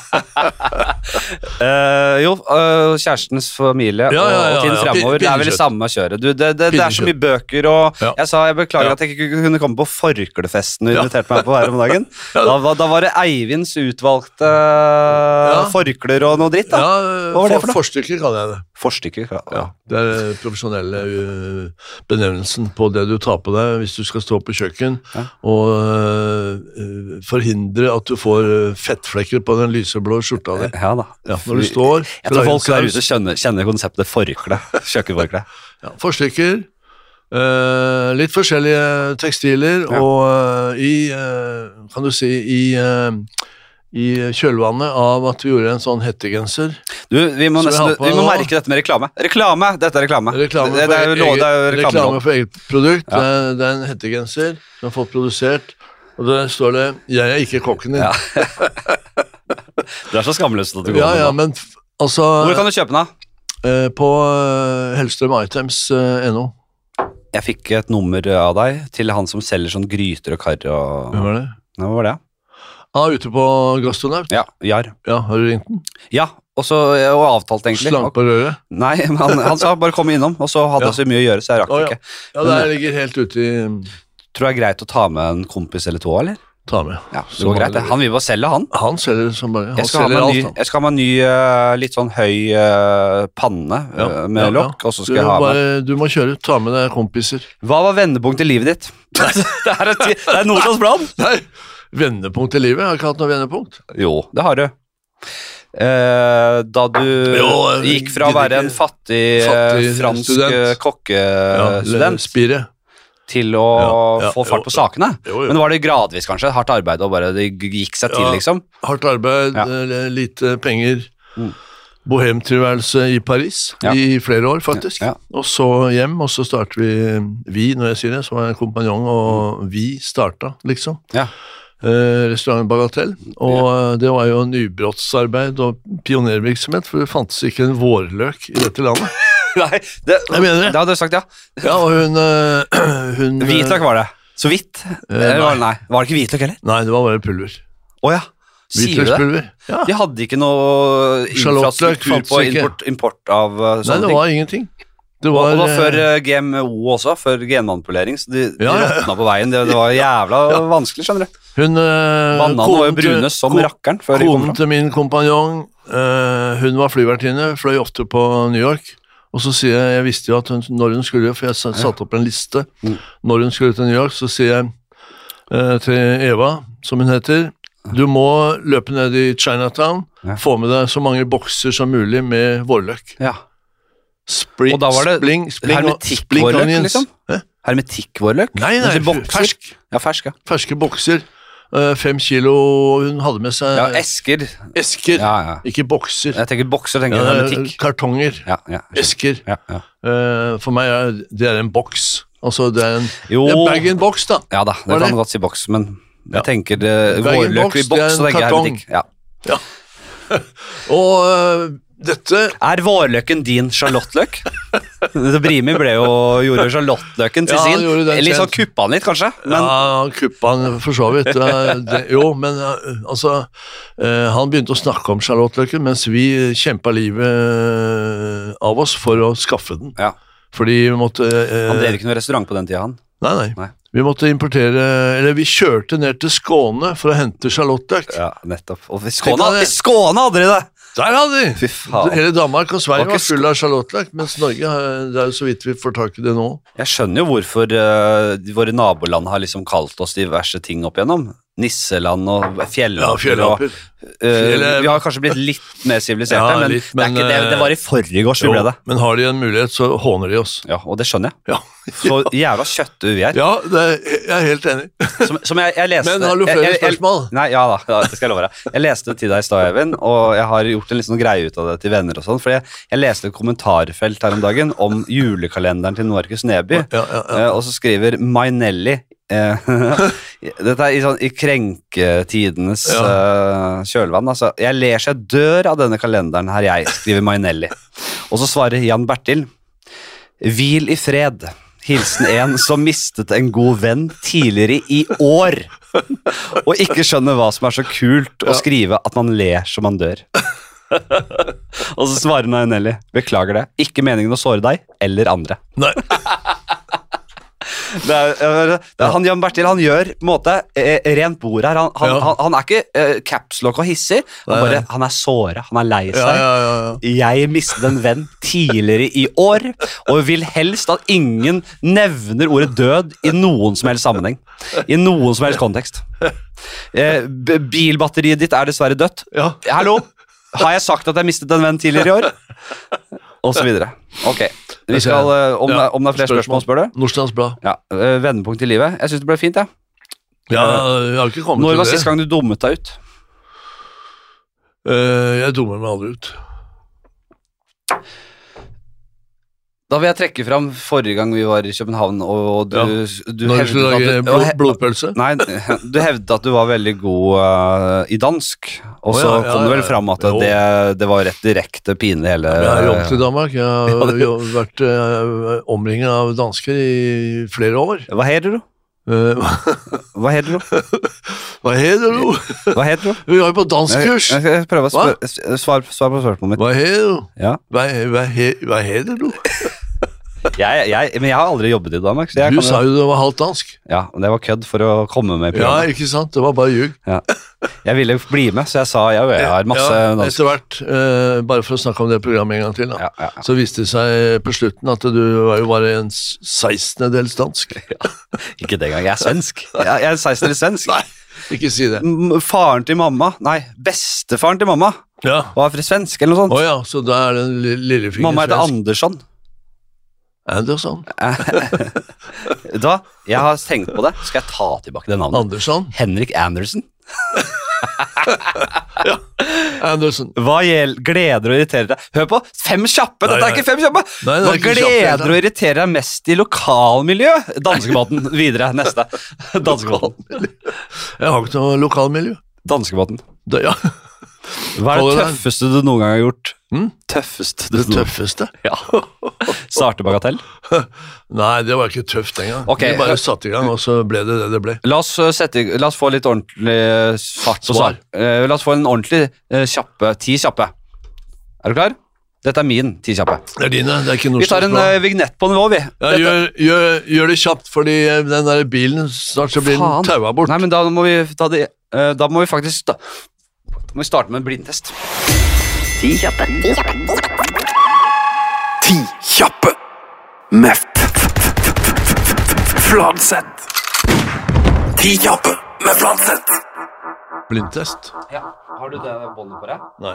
Speaker 1: uh, jo, uh, kjærestens familie
Speaker 2: ja, ja, ja,
Speaker 1: og tiden fremover, det er vel det samme kjøret. Du, det, det, det er så mye bøker, og ja. Jeg sa, jeg beklager ja. At jeg ikke kunne komme på forklefesten du ja. Inviterte meg på her om dagen. Ja. Da, da var det Eivinds utvalgte ja. Forkler og noe dritt da.
Speaker 2: Ja,
Speaker 1: Hva var det for noe?
Speaker 2: Forstykker kaller jeg det.
Speaker 1: Forstykker, ja.
Speaker 2: Ja. Det er profesjonelle uh, benevnelsen på det du tar på deg hvis du skal stå på kjøkken ja. Og uh, forhindre at du får fettflekker på den lyseblå skjorta di.
Speaker 1: Ja da.
Speaker 2: Ja, når du står...
Speaker 1: Jeg tror folk der ute kjenner, kjenner konseptet forkle, kjøkkenforkle.
Speaker 2: Ja, forstykker, uh, litt forskjellige tekstiler, ja. Og uh, i, uh, kan du si, i... Uh, i kjølvannet av at vi gjorde en sånn hettegenser.
Speaker 1: Du, vi må, nesten, vi må merke dette med reklame. Reklame! Dette er reklame.
Speaker 2: Reklame,
Speaker 1: det, det er,
Speaker 2: for,
Speaker 1: lov,
Speaker 2: eget,
Speaker 1: det er
Speaker 2: reklame for eget produkt. Ja. Det, er, det er en hettegenser som har fått produsert, og der står det 'Jeg er ikke kokken din'. Ja.
Speaker 1: Det er så skamløst at du går
Speaker 2: ja,
Speaker 1: med
Speaker 2: ja,
Speaker 1: nå.
Speaker 2: Men, altså,
Speaker 1: hvor kan du kjøpe den da?
Speaker 2: Eh, på uh, Hellstrøm Items punkt no.
Speaker 1: Jeg fikk et nummer av deg til han som selger sånn gryter og kar og...
Speaker 2: Hvem var det?
Speaker 1: Hva var det?
Speaker 2: Ah, ute på Gastronaut?
Speaker 1: Ja, Jar.
Speaker 2: Ja, har du ringt den?
Speaker 1: Ja, og, så, og avtalt egentlig.
Speaker 2: Slank på røret?
Speaker 1: Nei, men han, han sa bare komme innom, og så hadde jeg ja. Så mye å gjøre, så jeg rakk
Speaker 2: oh, ja.
Speaker 1: Ikke.
Speaker 2: Ja, det men, ligger helt ute i...
Speaker 1: Tror du det er greit å ta med en kompis eller to, eller?
Speaker 2: Ta med.
Speaker 1: Ja, det går greit. Han vil bare selge, han.
Speaker 2: Han selger som bare... Han
Speaker 1: jeg skal
Speaker 2: selger
Speaker 1: ha
Speaker 2: alt,
Speaker 1: ny, jeg skal ha med en ny, uh, litt sånn høy uh, panne ja. uh, med ja, lokk, ja. Og så skal
Speaker 2: du,
Speaker 1: jeg ha
Speaker 2: bare,
Speaker 1: med...
Speaker 2: Du må kjøre, ta med deg kompiser.
Speaker 1: Hva var vendepunkt i livet ditt? det er et, det er Nordstrands blad.
Speaker 2: Nei, vendepunkt i livet? Jeg har ikke hatt noe vendepunkt.
Speaker 1: Jo, det har du. Eh, da du jo, gikk fra å være en fattig, fattig fransk student. Kokkestudent
Speaker 2: ja,
Speaker 1: til å ja, ja, få fart jo, på sakene. Jo, jo. Men var det gradvis kanskje? Hardt arbeid og bare det gikk seg til, ja, liksom?
Speaker 2: Hardt arbeid, ja. Lite penger. Mm. Bohemtilværelse i Paris ja. I flere år faktisk ja, ja. Og så hjem, og så startet vi Vi, når jeg sier det, så var jeg en kompanjong og mm. vi startet, liksom
Speaker 1: ja.
Speaker 2: eh, Restaurant Bagatell og ja. Det var jo nybrottsarbeid og pionervirksomhet, for det fantes ikke en vårløk i dette landet.
Speaker 1: Nei, det,
Speaker 2: jeg mener det.
Speaker 1: Det hadde du sagt, ja.
Speaker 2: Ja, og hun, hun
Speaker 1: hvitløk var det, så vidt eh, nei. Var, nei, var det ikke hvitløk heller?
Speaker 2: Nei, det var bare pulver.
Speaker 1: Åja oh, sier du det? Ja. De hadde ikke noe infrastruktur på import, import av uh, sånne ting.
Speaker 2: Nei, det var ingenting. Det var,
Speaker 1: og det var før uh, G M O også, før genmanipulering, så de,
Speaker 2: ja,
Speaker 1: de råtna på veien. Det, det var jævla ja. Vanskelig, skjønner du.
Speaker 2: Hun, uh,
Speaker 1: Bannene var jo brune som ko rakkeren.
Speaker 2: Konen til min kompanjong, uh, hun var flyvertinne, fløy ofte på New York, og så sier jeg, jeg visste jo at hun, når hun skulle, for jeg satt opp en liste, mm. når hun skulle til New York, så sier jeg, uh, til Eva, som hun heter. Du må løpe ned i Chinatown, ja. Få med deg så mange bokser som mulig med vårløk.
Speaker 1: Ja.
Speaker 2: Spring,
Speaker 1: og da var det
Speaker 2: spling, spling,
Speaker 1: hermetikk-vårløk, liksom? Hæ? Hermetikk-vårløk?
Speaker 2: Nei, nei, fersk.
Speaker 1: Ja, fersk, ja.
Speaker 2: Ferske bokser. Uh, fem kilo hun hadde med seg.
Speaker 1: Ja, esker.
Speaker 2: Esker,
Speaker 1: ja, ja.
Speaker 2: Ikke bokser.
Speaker 1: Jeg tenker bokser, tenker ja, hermetikk.
Speaker 2: Kartonger.
Speaker 1: Ja, ja.
Speaker 2: Esker.
Speaker 1: Ja, ja.
Speaker 2: Uh, for meg er det er en boks. Altså, det er en,
Speaker 1: jo.
Speaker 2: en bag-in-box, da.
Speaker 1: Ja da, det kan man godt si boks, men jeg ja. tenker det, vårløk i boks, så tenker jeg hermetikk. Ja.
Speaker 2: Ja. Og uh, dette
Speaker 1: er vårløken din charlotteløk? Brimi ble jo, gjorde charlotteløken til
Speaker 2: ja,
Speaker 1: sin. Eller sånn kuppa han litt, kanskje?
Speaker 2: Men... Ja, kuppa han for så vidt. Det, jo, men uh, altså uh, han begynte å snakke om charlotteløken, mens vi kjempet livet uh, av oss for å skaffe den.
Speaker 1: Ja.
Speaker 2: Fordi vi måtte uh,
Speaker 1: Han drev ikke noe restaurant på den tida, han?
Speaker 2: Nei, nei, nei. Vi måtte importere, eller vi kjørte ned til Skåne for å hente charlotteløk.
Speaker 1: Ja, nettopp. Og i Skåne, i Skåne hadde de det!
Speaker 2: Der hadde de!
Speaker 1: Fy faen.
Speaker 2: Hele Danmark og Sverige var full av charlotteløk, mens Norge, det er jo så vidt vi får tak i det nå.
Speaker 1: Jeg skjønner jo hvorfor uh, våre naboland har liksom kalt oss diverse ting opp igjennom. Nisseland og fjellaper.
Speaker 2: Ja, fjellaper.
Speaker 1: Uh, vi har kanskje blitt litt mer siviliserte, ja, men, litt, men det, er ikke, det, det var i forrige vi ble det.
Speaker 2: Men har de en mulighet, så håner de oss.
Speaker 1: Ja, og det skjønner jeg.
Speaker 2: Ja.
Speaker 1: Så jævla kjøttet vi er.
Speaker 2: Ja, det er, jeg er helt enig.
Speaker 1: Som, som jeg, jeg leste...
Speaker 2: Men har du flere jeg, jeg, spørsmål?
Speaker 1: Nei, ja da, ja, det skal jeg love deg. Jeg leste det til deg i stad, Eivind, og jeg har gjort en litt sånn greie ut av det til venner og sånn, for jeg, jeg leste et kommentarfelt her om dagen om julekalenderen til Markus Neby,
Speaker 2: ja, ja, ja.
Speaker 1: og så skriver Mainelli, dette er i, sånn, i krenketidenes ja. uh, kjølvann, altså. Jeg ler seg dør av denne kalenderen her, jeg, skriver Mainelli. Og så svarer Jan Bertil, hvil i fred. Hilsen en som mistet en god venn tidligere i år, og ikke skjønner hva som er så kult å skrive at man ler som man dør. Og så svarer Mainelli, beklager det, ikke meningen å såre deg eller andre.
Speaker 2: Nei.
Speaker 1: Det er, det er, han Jan Bertil, han gjør på en måte eh, rent bord her. Han, han, ja. han, han er ikke eh, capslock og hissig. Han, bare, han er såret, han er lei seg.
Speaker 2: Ja, ja, ja, ja.
Speaker 1: Jeg mistet en venn tidligere i år, og vil helst at ingen nevner ordet død i noen som helst sammenheng. I noen som helst kontekst. Eh, bilbatteriet ditt er dessverre dødt.
Speaker 2: Ja.
Speaker 1: Hallo? Har jeg sagt at jeg mistet en venn tidligere i år? Og så videre. Ok, vi skal, om, ja, om det er flere spørsmål, spør du?
Speaker 2: Nordstrands Blad.
Speaker 1: Ja, vendepunkt i livet. Jeg synes det ble fint, ja.
Speaker 2: Ja, jeg har ikke kommet
Speaker 1: Når
Speaker 2: til det.
Speaker 1: Når var siste gang du dummet deg ut?
Speaker 2: Uh, jeg dummer meg aldri ut.
Speaker 1: Da vil jeg trekke fram forrige gang vi var i København, og du,
Speaker 2: ja.
Speaker 1: du
Speaker 2: Når du skulle lage blod, blodpølse?
Speaker 1: Nei, du hevdet at du var veldig god uh, i dansk, og så oh, ja, ja, kom det vel fram at det, det var rett direkte pinlig hele...
Speaker 2: Ja, jeg har jobbet i Danmark, jeg har ja, vært uh, omringet av dansker i flere år.
Speaker 1: Hva heter du? Uh, Hva heter du?
Speaker 2: Hva heter du?
Speaker 1: Hva heter du?
Speaker 2: Vi var jo på danskkurs.
Speaker 1: Jeg skal prøve å svare svar, svar på spørsmålet mitt.
Speaker 2: Hva heter du?
Speaker 1: Ja.
Speaker 2: Hva, hva, he, hva heter du?
Speaker 1: Jeg, jeg, men jeg har aldri jobbet i Danmark. Så jeg
Speaker 2: du
Speaker 1: kan,
Speaker 2: sa jo du var halvt dansk.
Speaker 1: Ja, og det var kødd for å komme med i programmet.
Speaker 2: Ja, ikke sant? Det var bare ljug.
Speaker 1: Ja. Jeg ville bli med, så jeg sa ja, jeg har masse
Speaker 2: ja,
Speaker 1: dansk.
Speaker 2: Etter hvert, uh, bare for å snakke om det programmet en gang til, da,
Speaker 1: ja, ja, ja.
Speaker 2: så viste det seg på slutten at du var jo bare en sekstendedels dansk.
Speaker 1: Ja. Ikke det gang, jeg er svensk. Jeg, jeg er sekstendedels svensk.
Speaker 2: Nei, ikke si det.
Speaker 1: Faren til mamma, nei, bestefaren til mamma
Speaker 2: ja.
Speaker 1: var fra svensk, eller noe sånt.
Speaker 2: Åja, så da er den lillefinger
Speaker 1: mamma heter Andersson.
Speaker 2: Andersson.
Speaker 1: Da, jeg har tenkt på det. Skal jeg ta tilbake det navnet?
Speaker 2: Andersson?
Speaker 1: Henrik Andersen.
Speaker 2: Ja, Andersen.
Speaker 1: Hva gleder og irriterer deg? Hør på, fem kjappe, dette er ikke fem kjappe.
Speaker 2: Nei,
Speaker 1: Hva gleder og irriterer deg mest i lokalmiljø? Danskebåten, videre, neste. Danskebåten.
Speaker 2: Jeg har ikke noe lokalmiljø.
Speaker 1: Danskebåten.
Speaker 2: Det, ja.
Speaker 1: Hva er det tøffeste du noen gang har gjort?
Speaker 2: Hmm?
Speaker 1: Tøffeste
Speaker 2: Det tøffeste?
Speaker 1: Ja. Starte bagatell?
Speaker 2: Nei, det var ikke tøft en gang.
Speaker 1: Okay.
Speaker 2: Vi bare satte i gang, og så ble det det det ble.
Speaker 1: La oss, sette, la oss få litt ordentlig fart på svar. Uh, la oss få en ordentlig uh, kjappe, ti kjappe. Er du klar? Dette er min ti kjappe.
Speaker 2: Det er dine, det er ikke
Speaker 1: Vi tar en uh, vignett på nivå, vi.
Speaker 2: Ja, gjør, gjør, gjør det kjapt, fordi den der bilen snart så blir den taua bort.
Speaker 1: Nei, men da må vi, da, det, uh, da må vi faktisk... Da, må vi starte med en blindtest.
Speaker 3: Ti kjappe. Ti kjappe. Ti kjappe. Med Fladseth. Ti kjappe med Fladseth.
Speaker 2: Blindtest?
Speaker 1: Ja, har du det båndet på deg?
Speaker 2: Nei.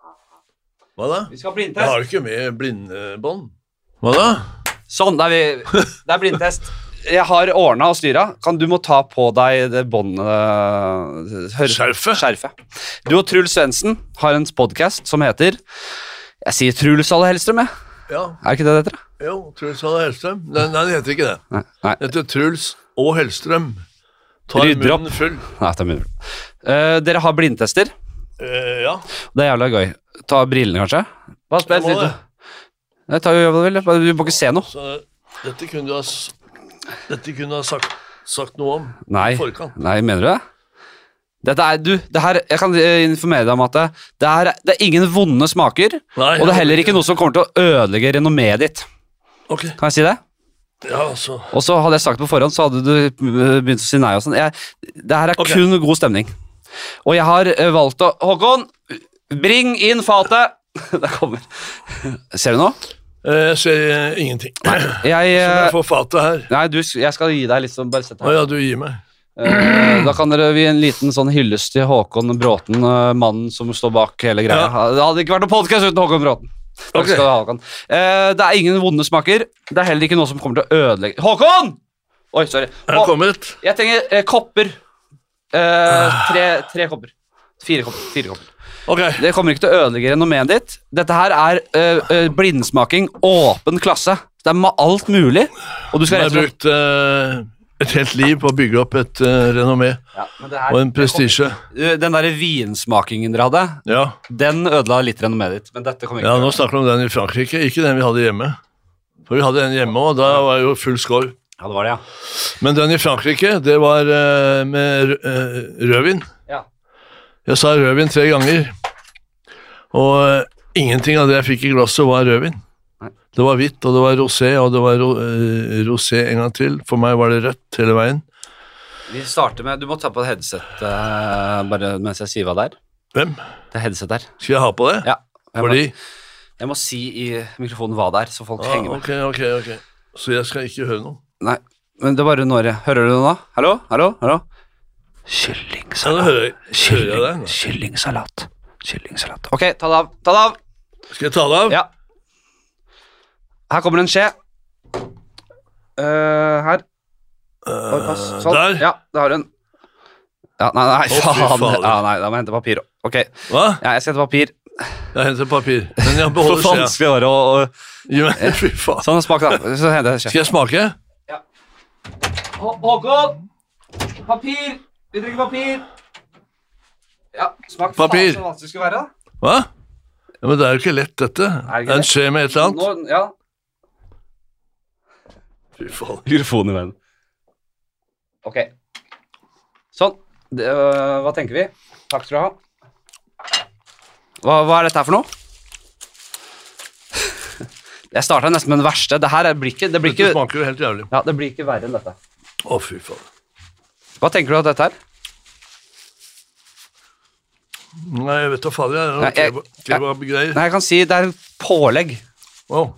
Speaker 2: Hva da?
Speaker 1: Vi skal ha blindtest.
Speaker 2: Jeg har ikke med blindbånd. Hva da?
Speaker 1: Sånn, det er, vi, det er blindtest. Jeg har ordnet og styret. Kan du må ta på deg det båndet...
Speaker 2: Skjerfet?
Speaker 1: Skjerfet. Du og Truls Svendsen har en podcast som heter... Jeg sier Truls Alle Hellstrøm, jeg.
Speaker 2: Ja.
Speaker 1: Er ikke det det heter?
Speaker 2: Jo, Truls Alle Hellstrøm. Nei, nei, det heter ikke det.
Speaker 1: Nei. Nei.
Speaker 2: Det heter Truls og Hellstrøm. Ta
Speaker 1: Rydder opp.
Speaker 2: munnen full.
Speaker 1: Nei, ta munnen full. Uh, dere har blindtester.
Speaker 2: Uh, ja.
Speaker 1: Det er jævla gøy. Ta brillene, kanskje. Hva spør
Speaker 2: Jeg må
Speaker 1: litt?
Speaker 2: det.
Speaker 1: Jeg tar jo hva du vil. Du må ikke se noe.
Speaker 2: Så dette kunne du ha, s- dette kunne du ha sagt, sagt noe om.
Speaker 1: Nei.
Speaker 2: I forkant.
Speaker 1: Nei, mener du det? Dette er, du, det her, jeg kan eh, informere deg om at det, det, er, det er ingen vonde smaker,
Speaker 2: Nei,
Speaker 1: og det er heller ikke noe som kommer til å ødelegge renommeet ditt.
Speaker 2: Ok.
Speaker 1: Kan jeg si det?
Speaker 2: Ja, så.
Speaker 1: Og så hadde jeg sagt på forhånd, så hadde du eh, begynt å si nei og sånn. Jeg, det her er
Speaker 2: Ok.
Speaker 1: kun god stemning. Og jeg har eh, valgt å... Håkon, bring inn fatet! Der kommer. Ser du nå?
Speaker 2: Eh, Jeg ser eh, ingenting.
Speaker 1: Jeg,
Speaker 2: Så
Speaker 1: eh,
Speaker 2: jeg får fatet her.
Speaker 1: nei, du, jeg skal gi deg litt sånn, bare sett
Speaker 2: Å
Speaker 1: her.
Speaker 2: ja, du gir meg.
Speaker 1: Eh, da kan dere gi en liten sånn hyllest til Håkon Bråten, eh, mannen som står bak hele greia. Det hadde ikke vært noen podcast uten Håkon Bråten. Takk
Speaker 2: Ok.
Speaker 1: skal du ha, Håkon. Eh, det er ingen vonde smaker. Det er heller ikke noe som kommer til å ødelegge Håkon! Oi, sorry.
Speaker 2: Er det
Speaker 1: Hå-
Speaker 2: kommet?
Speaker 1: Jeg trenger eh, kopper. Eh, tre, tre kopper. Fire kopper. Fire kopper.
Speaker 2: Ok.
Speaker 1: Det kommer ikke til å ødelegge renommeet ditt. Dette her er eh, eh, blindsmaking, åpen klasse. Det er ma- alt mulig. Og du
Speaker 2: Jeg
Speaker 1: skal
Speaker 2: har
Speaker 1: rett og slett
Speaker 2: brukt eh, et helt liv på å bygge opp et uh, renommé
Speaker 1: ja, men det her-
Speaker 2: og en prestisje.
Speaker 1: Eh, Den der vinsmakingen dere hadde,
Speaker 2: Ja.
Speaker 1: den ødela litt renommeet ditt. Men dette kommer ikke
Speaker 2: ja,
Speaker 1: til å
Speaker 2: nå snakker vi om den i Frankrike, ikke den vi hadde hjemme. For vi hadde en hjemme, og da var jo full skår.
Speaker 1: Ja, det var det, ja.
Speaker 2: Men den i Frankrike, det var eh, med uh, rødvin.
Speaker 1: Ja.
Speaker 2: Jeg sa rødvin tre ganger, og eh, ingenting av det jeg fikk i glasset var rødvin.
Speaker 1: Nei.
Speaker 2: Det var hvitt, og det var rosé, og det var ro, eh, rosé en gang til. For meg var det rødt hele veien.
Speaker 1: Vi starter med Du må ta på et headset eh, bare mens jeg sier hva det er.
Speaker 2: Hvem?
Speaker 1: Det er headset der.
Speaker 2: Skal jeg ha på det?
Speaker 1: Ja. Jeg
Speaker 2: Fordi?
Speaker 1: må, jeg må si i mikrofonen hva det er, så folk
Speaker 2: Ah,
Speaker 1: henger med.
Speaker 2: ok, ok, ok. Så jeg skal ikke høre noe?
Speaker 1: Nei, men det er bare når jeg Hører du det nå? Hallo? Hallo? Hallo?
Speaker 2: Ja, nå
Speaker 1: Kyllingsalat.
Speaker 2: hører jeg, hører jeg deg. nå.
Speaker 1: Kyllingsalat. Kyllingsalat. Ok, ta det av. Ta det av.
Speaker 2: Skal jeg ta det av?
Speaker 1: Ja. Her kommer en skje. Eh, her. Oi, pass. Sånn.
Speaker 2: Der?
Speaker 1: Ja, det har du en. Ja, nei, nei,
Speaker 2: Å, fy
Speaker 1: faen.
Speaker 2: fader.
Speaker 1: Ja, nei, da må jeg hente papir. Ok,
Speaker 2: Hva?
Speaker 1: ja, jeg skal hente papir.
Speaker 2: Jeg henter papir. Men jeg
Speaker 1: For
Speaker 2: beholder skjea.
Speaker 1: vanskelig å være å... å-
Speaker 2: Gi meg, fy faen.
Speaker 1: Sånn, smak da. Så henter jeg skje.
Speaker 2: Skal jeg smake?
Speaker 1: Hå- Håkon! Papir! Vi drikker papir! Ja, smak
Speaker 2: Papir.
Speaker 1: faen så vanskelig det skulle være da.
Speaker 2: Hva? Ja, men det er jo ikke lett, dette.
Speaker 1: Er det ikke
Speaker 2: En
Speaker 1: lett?
Speaker 2: skje med et eller annet.
Speaker 1: Nå, ja.
Speaker 2: Fy faen.
Speaker 1: Mikrofonen i veien. Ok. Sånn. Det, øh, hva tenker vi? Takk skal du ha. Hva, hva er dette her for noe? Jeg startet nesten med den verste. Det her er, blir ikke, det blir
Speaker 2: Dette
Speaker 1: ikke,
Speaker 2: smaker jo helt jævlig.
Speaker 1: ja, det blir ikke verre enn dette.
Speaker 2: Å, fy faen.
Speaker 1: Hva tenker du at dette er?
Speaker 2: Nei, jeg vet da fader, jeg.
Speaker 1: Nei, jeg-
Speaker 2: Kebab- Kebab-greier.
Speaker 1: Nei, jeg kan si det er pålegg.
Speaker 2: Å,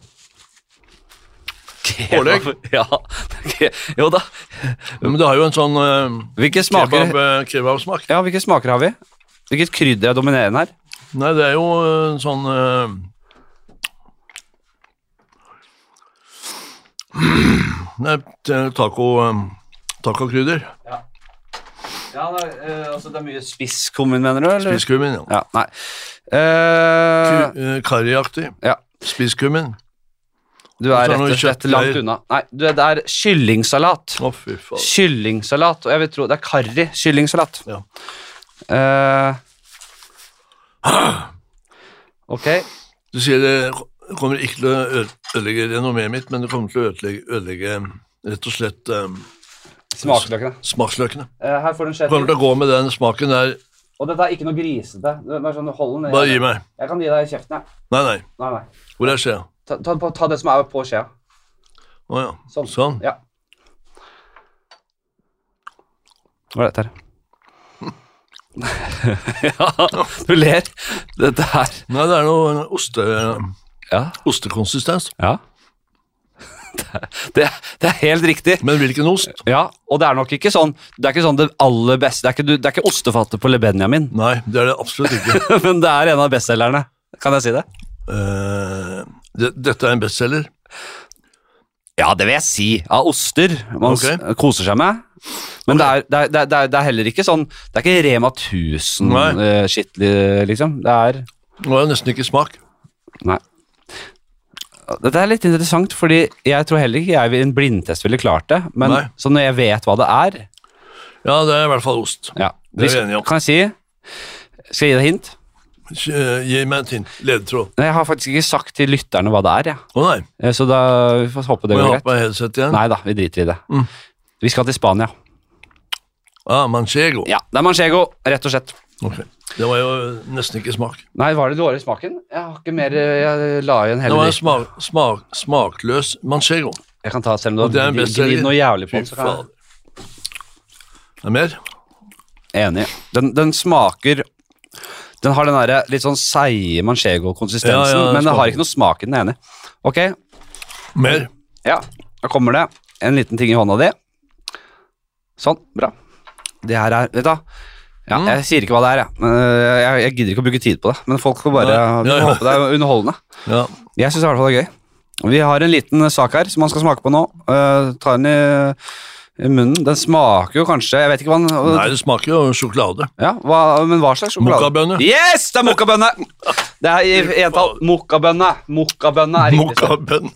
Speaker 2: Pålegg?
Speaker 1: Ja. Jo da.
Speaker 2: ja, men det har jo en sånn uh,
Speaker 1: Hvilke smaker,
Speaker 2: kebab, uh, kebabsmak.
Speaker 1: ja, hvilke smaker har vi? Hvilket krydder er dominerende her?
Speaker 2: Nei, det er jo en sånn uh, Nei, det er taco um, tacokrydder.
Speaker 1: Ja, det er, øh, altså det er mye spisskummin, mener du? Eller?
Speaker 2: Spisskummin, ja.
Speaker 1: Ja, nei. Eh,
Speaker 2: Ku- uh, Karriaktig.
Speaker 1: ja,
Speaker 2: Spisskummin.
Speaker 1: du er
Speaker 2: Så har
Speaker 1: rett
Speaker 2: du
Speaker 1: og slett
Speaker 2: kjøpt
Speaker 1: langt
Speaker 2: greier.
Speaker 1: unna. Nei, du, det er kyllingsalat.
Speaker 2: Å, fy faen.
Speaker 1: Kyllingsalat, og jeg vil tro det er karri kyllingsalat.
Speaker 2: Ja.
Speaker 1: Eh, ok,
Speaker 2: Du sier det kommer ikke til å ø- ødelegge renommeet mitt, men det kommer til å ødelegge, ødelegge rett og slett um,
Speaker 1: smaksløkene.
Speaker 2: smaksløkene.
Speaker 1: Eh, her får du en skje
Speaker 2: Du kommer
Speaker 1: til.
Speaker 2: til å gå med den smaken der.
Speaker 1: Og dette er ikke noe grisete. Det er bare sånn, hold den ned.
Speaker 2: Bare gi meg.
Speaker 1: Jeg kan gi deg i kjeften, jeg.
Speaker 2: Nei, nei.
Speaker 1: Nei, nei.
Speaker 2: Hvor er skjea?
Speaker 1: Ta, ta, på- ta det som er på skjea.
Speaker 2: Å ja.
Speaker 1: Sånn.
Speaker 2: Sånn.
Speaker 1: Ja. Hva er dette her? Ja, du ler. Dette her.
Speaker 2: Nei, det er noe oste,
Speaker 1: Ja.
Speaker 2: ostekonsistens.
Speaker 1: Ja. det, det er helt riktig.
Speaker 2: Men hvilken ost?
Speaker 1: Ja, og det er nok ikke sånn det er ikke sånn det aller beste. Det er ikke, det er ikke ostefattet på Le Benjamin.
Speaker 2: Nei, det er det absolutt ikke.
Speaker 1: Men det er en av bestselgerne. Kan jeg si det?
Speaker 2: Uh, det dette er en bestselger?
Speaker 1: Ja, det vil jeg si. Av oster man okay. koser seg med. Men okay. det, er, det, er, det er heller ikke sånn det er ikke Rema tusen-skittlig, uh, liksom. Det er
Speaker 2: Nå er det nesten ikke smak.
Speaker 1: Nei. Dette er litt interessant, fordi jeg tror heller ikke jeg i en blindtest ville klart det, men Nei. Så når jeg vet hva det er
Speaker 2: Ja, det er i hvert fall ost.
Speaker 1: Ja.
Speaker 2: Det er vi enige om.
Speaker 1: Kan jeg si Skal jeg gi deg hint?
Speaker 2: Gi meg et hint. Ledetråd.
Speaker 1: Jeg har faktisk ikke sagt til lytterne hva det er, ja.
Speaker 2: Å nei.
Speaker 1: Så da vi får håpe det
Speaker 2: går
Speaker 1: greit.
Speaker 2: Må jeg ha på headset igjen?
Speaker 1: Nei da, vi driter i det.
Speaker 2: Mm.
Speaker 1: Vi skal til Spania.
Speaker 2: Ah, manchego.
Speaker 1: Ja, det er manchego, rett og slett.
Speaker 2: Ok. Det var jo nesten ikke smak.
Speaker 1: Nei, var det dårlig smaken? Jeg har ikke mer, jeg la igjen hele
Speaker 2: Det var en smak, smak, smakløs manchego.
Speaker 1: Jeg kan ta selv om du har gnid noe jævlig på den, så kan jeg...
Speaker 2: Det er mer?
Speaker 1: Enig. Den, den smaker... Den har den der litt sånn seige manchego-konsistensen, ja, ja, men den har ikke noe smak i den ene. Ok.
Speaker 2: Mer?
Speaker 1: Ja, da kommer det en liten ting i hånda di. Sånn, bra. Det her er, vet du ja, mm. jeg sier ikke hva det er, ja. jeg, jeg gidder ikke å bruke tid på det, men folk får bare ja, ja, ja. håpe det er underholdende.
Speaker 2: Ja.
Speaker 1: Jeg synes i hvert fall det er gøy. Vi har en liten sak her som man skal smake på nå. Uh, ta den i, i munnen. Den smaker jo kanskje, jeg vet ikke hva den...
Speaker 2: Nei, det smaker jo sjokolade.
Speaker 1: Ja, hva, men hva slags sjokolade?
Speaker 2: Mokkabønne.
Speaker 1: Yes, det er mokkabønne! Det er i entall mokkabønne. Mokkabønne er riktig.
Speaker 2: Mokkabønne.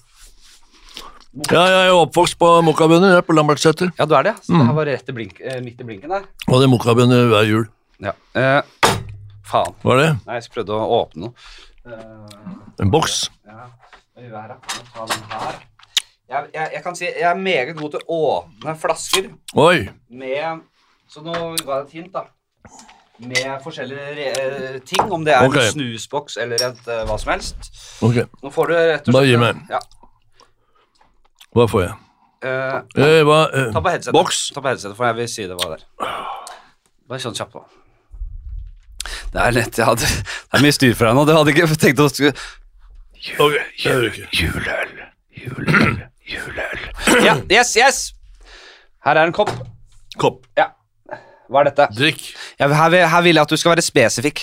Speaker 2: Ja, jeg er jo oppvokst på mokkabønner, jeg er på Lambertseter.
Speaker 1: Ja, du er det, så mm. det her var rett i blink, eh, midt i blinken der.
Speaker 2: Og det er mokkabønner hver jul.
Speaker 1: Ja, eh, faen.
Speaker 2: Hva er det?
Speaker 1: Nei, jeg prøvde å åpne noe. Uh,
Speaker 2: en boks?
Speaker 1: Ja, det gjør jeg her. Jeg tar den her. Jeg, jeg, jeg kan si, jeg er meget god til å åpne flasker.
Speaker 2: Oi!
Speaker 1: Med, så nå ga jeg et hint da. Med forskjellige uh, ting, om det er okay. en snusboks eller et, uh, hva som helst.
Speaker 2: Ok,
Speaker 1: nå får du rett og slett...
Speaker 2: Bare gi meg.
Speaker 1: Ja.
Speaker 2: Hva får jeg?
Speaker 1: Uh,
Speaker 2: eh, hva, uh,
Speaker 1: ta på headsetet.
Speaker 2: Boks?
Speaker 1: Ta på headsetet, for jeg vil si det var der. Bare sånn kjapt på. Det er lett, jeg hadde... Det er mye styr for deg nå, du hadde ikke tenkt å... Jul,
Speaker 2: okay, jul,
Speaker 1: juleøl, juleøl, juleøl. Ja, yes, yes! Her er en kopp.
Speaker 2: Kopp?
Speaker 1: Ja. Hva er dette?
Speaker 2: Drikk.
Speaker 1: Ja, her, vil, her vil jeg at du skal være spesifikk.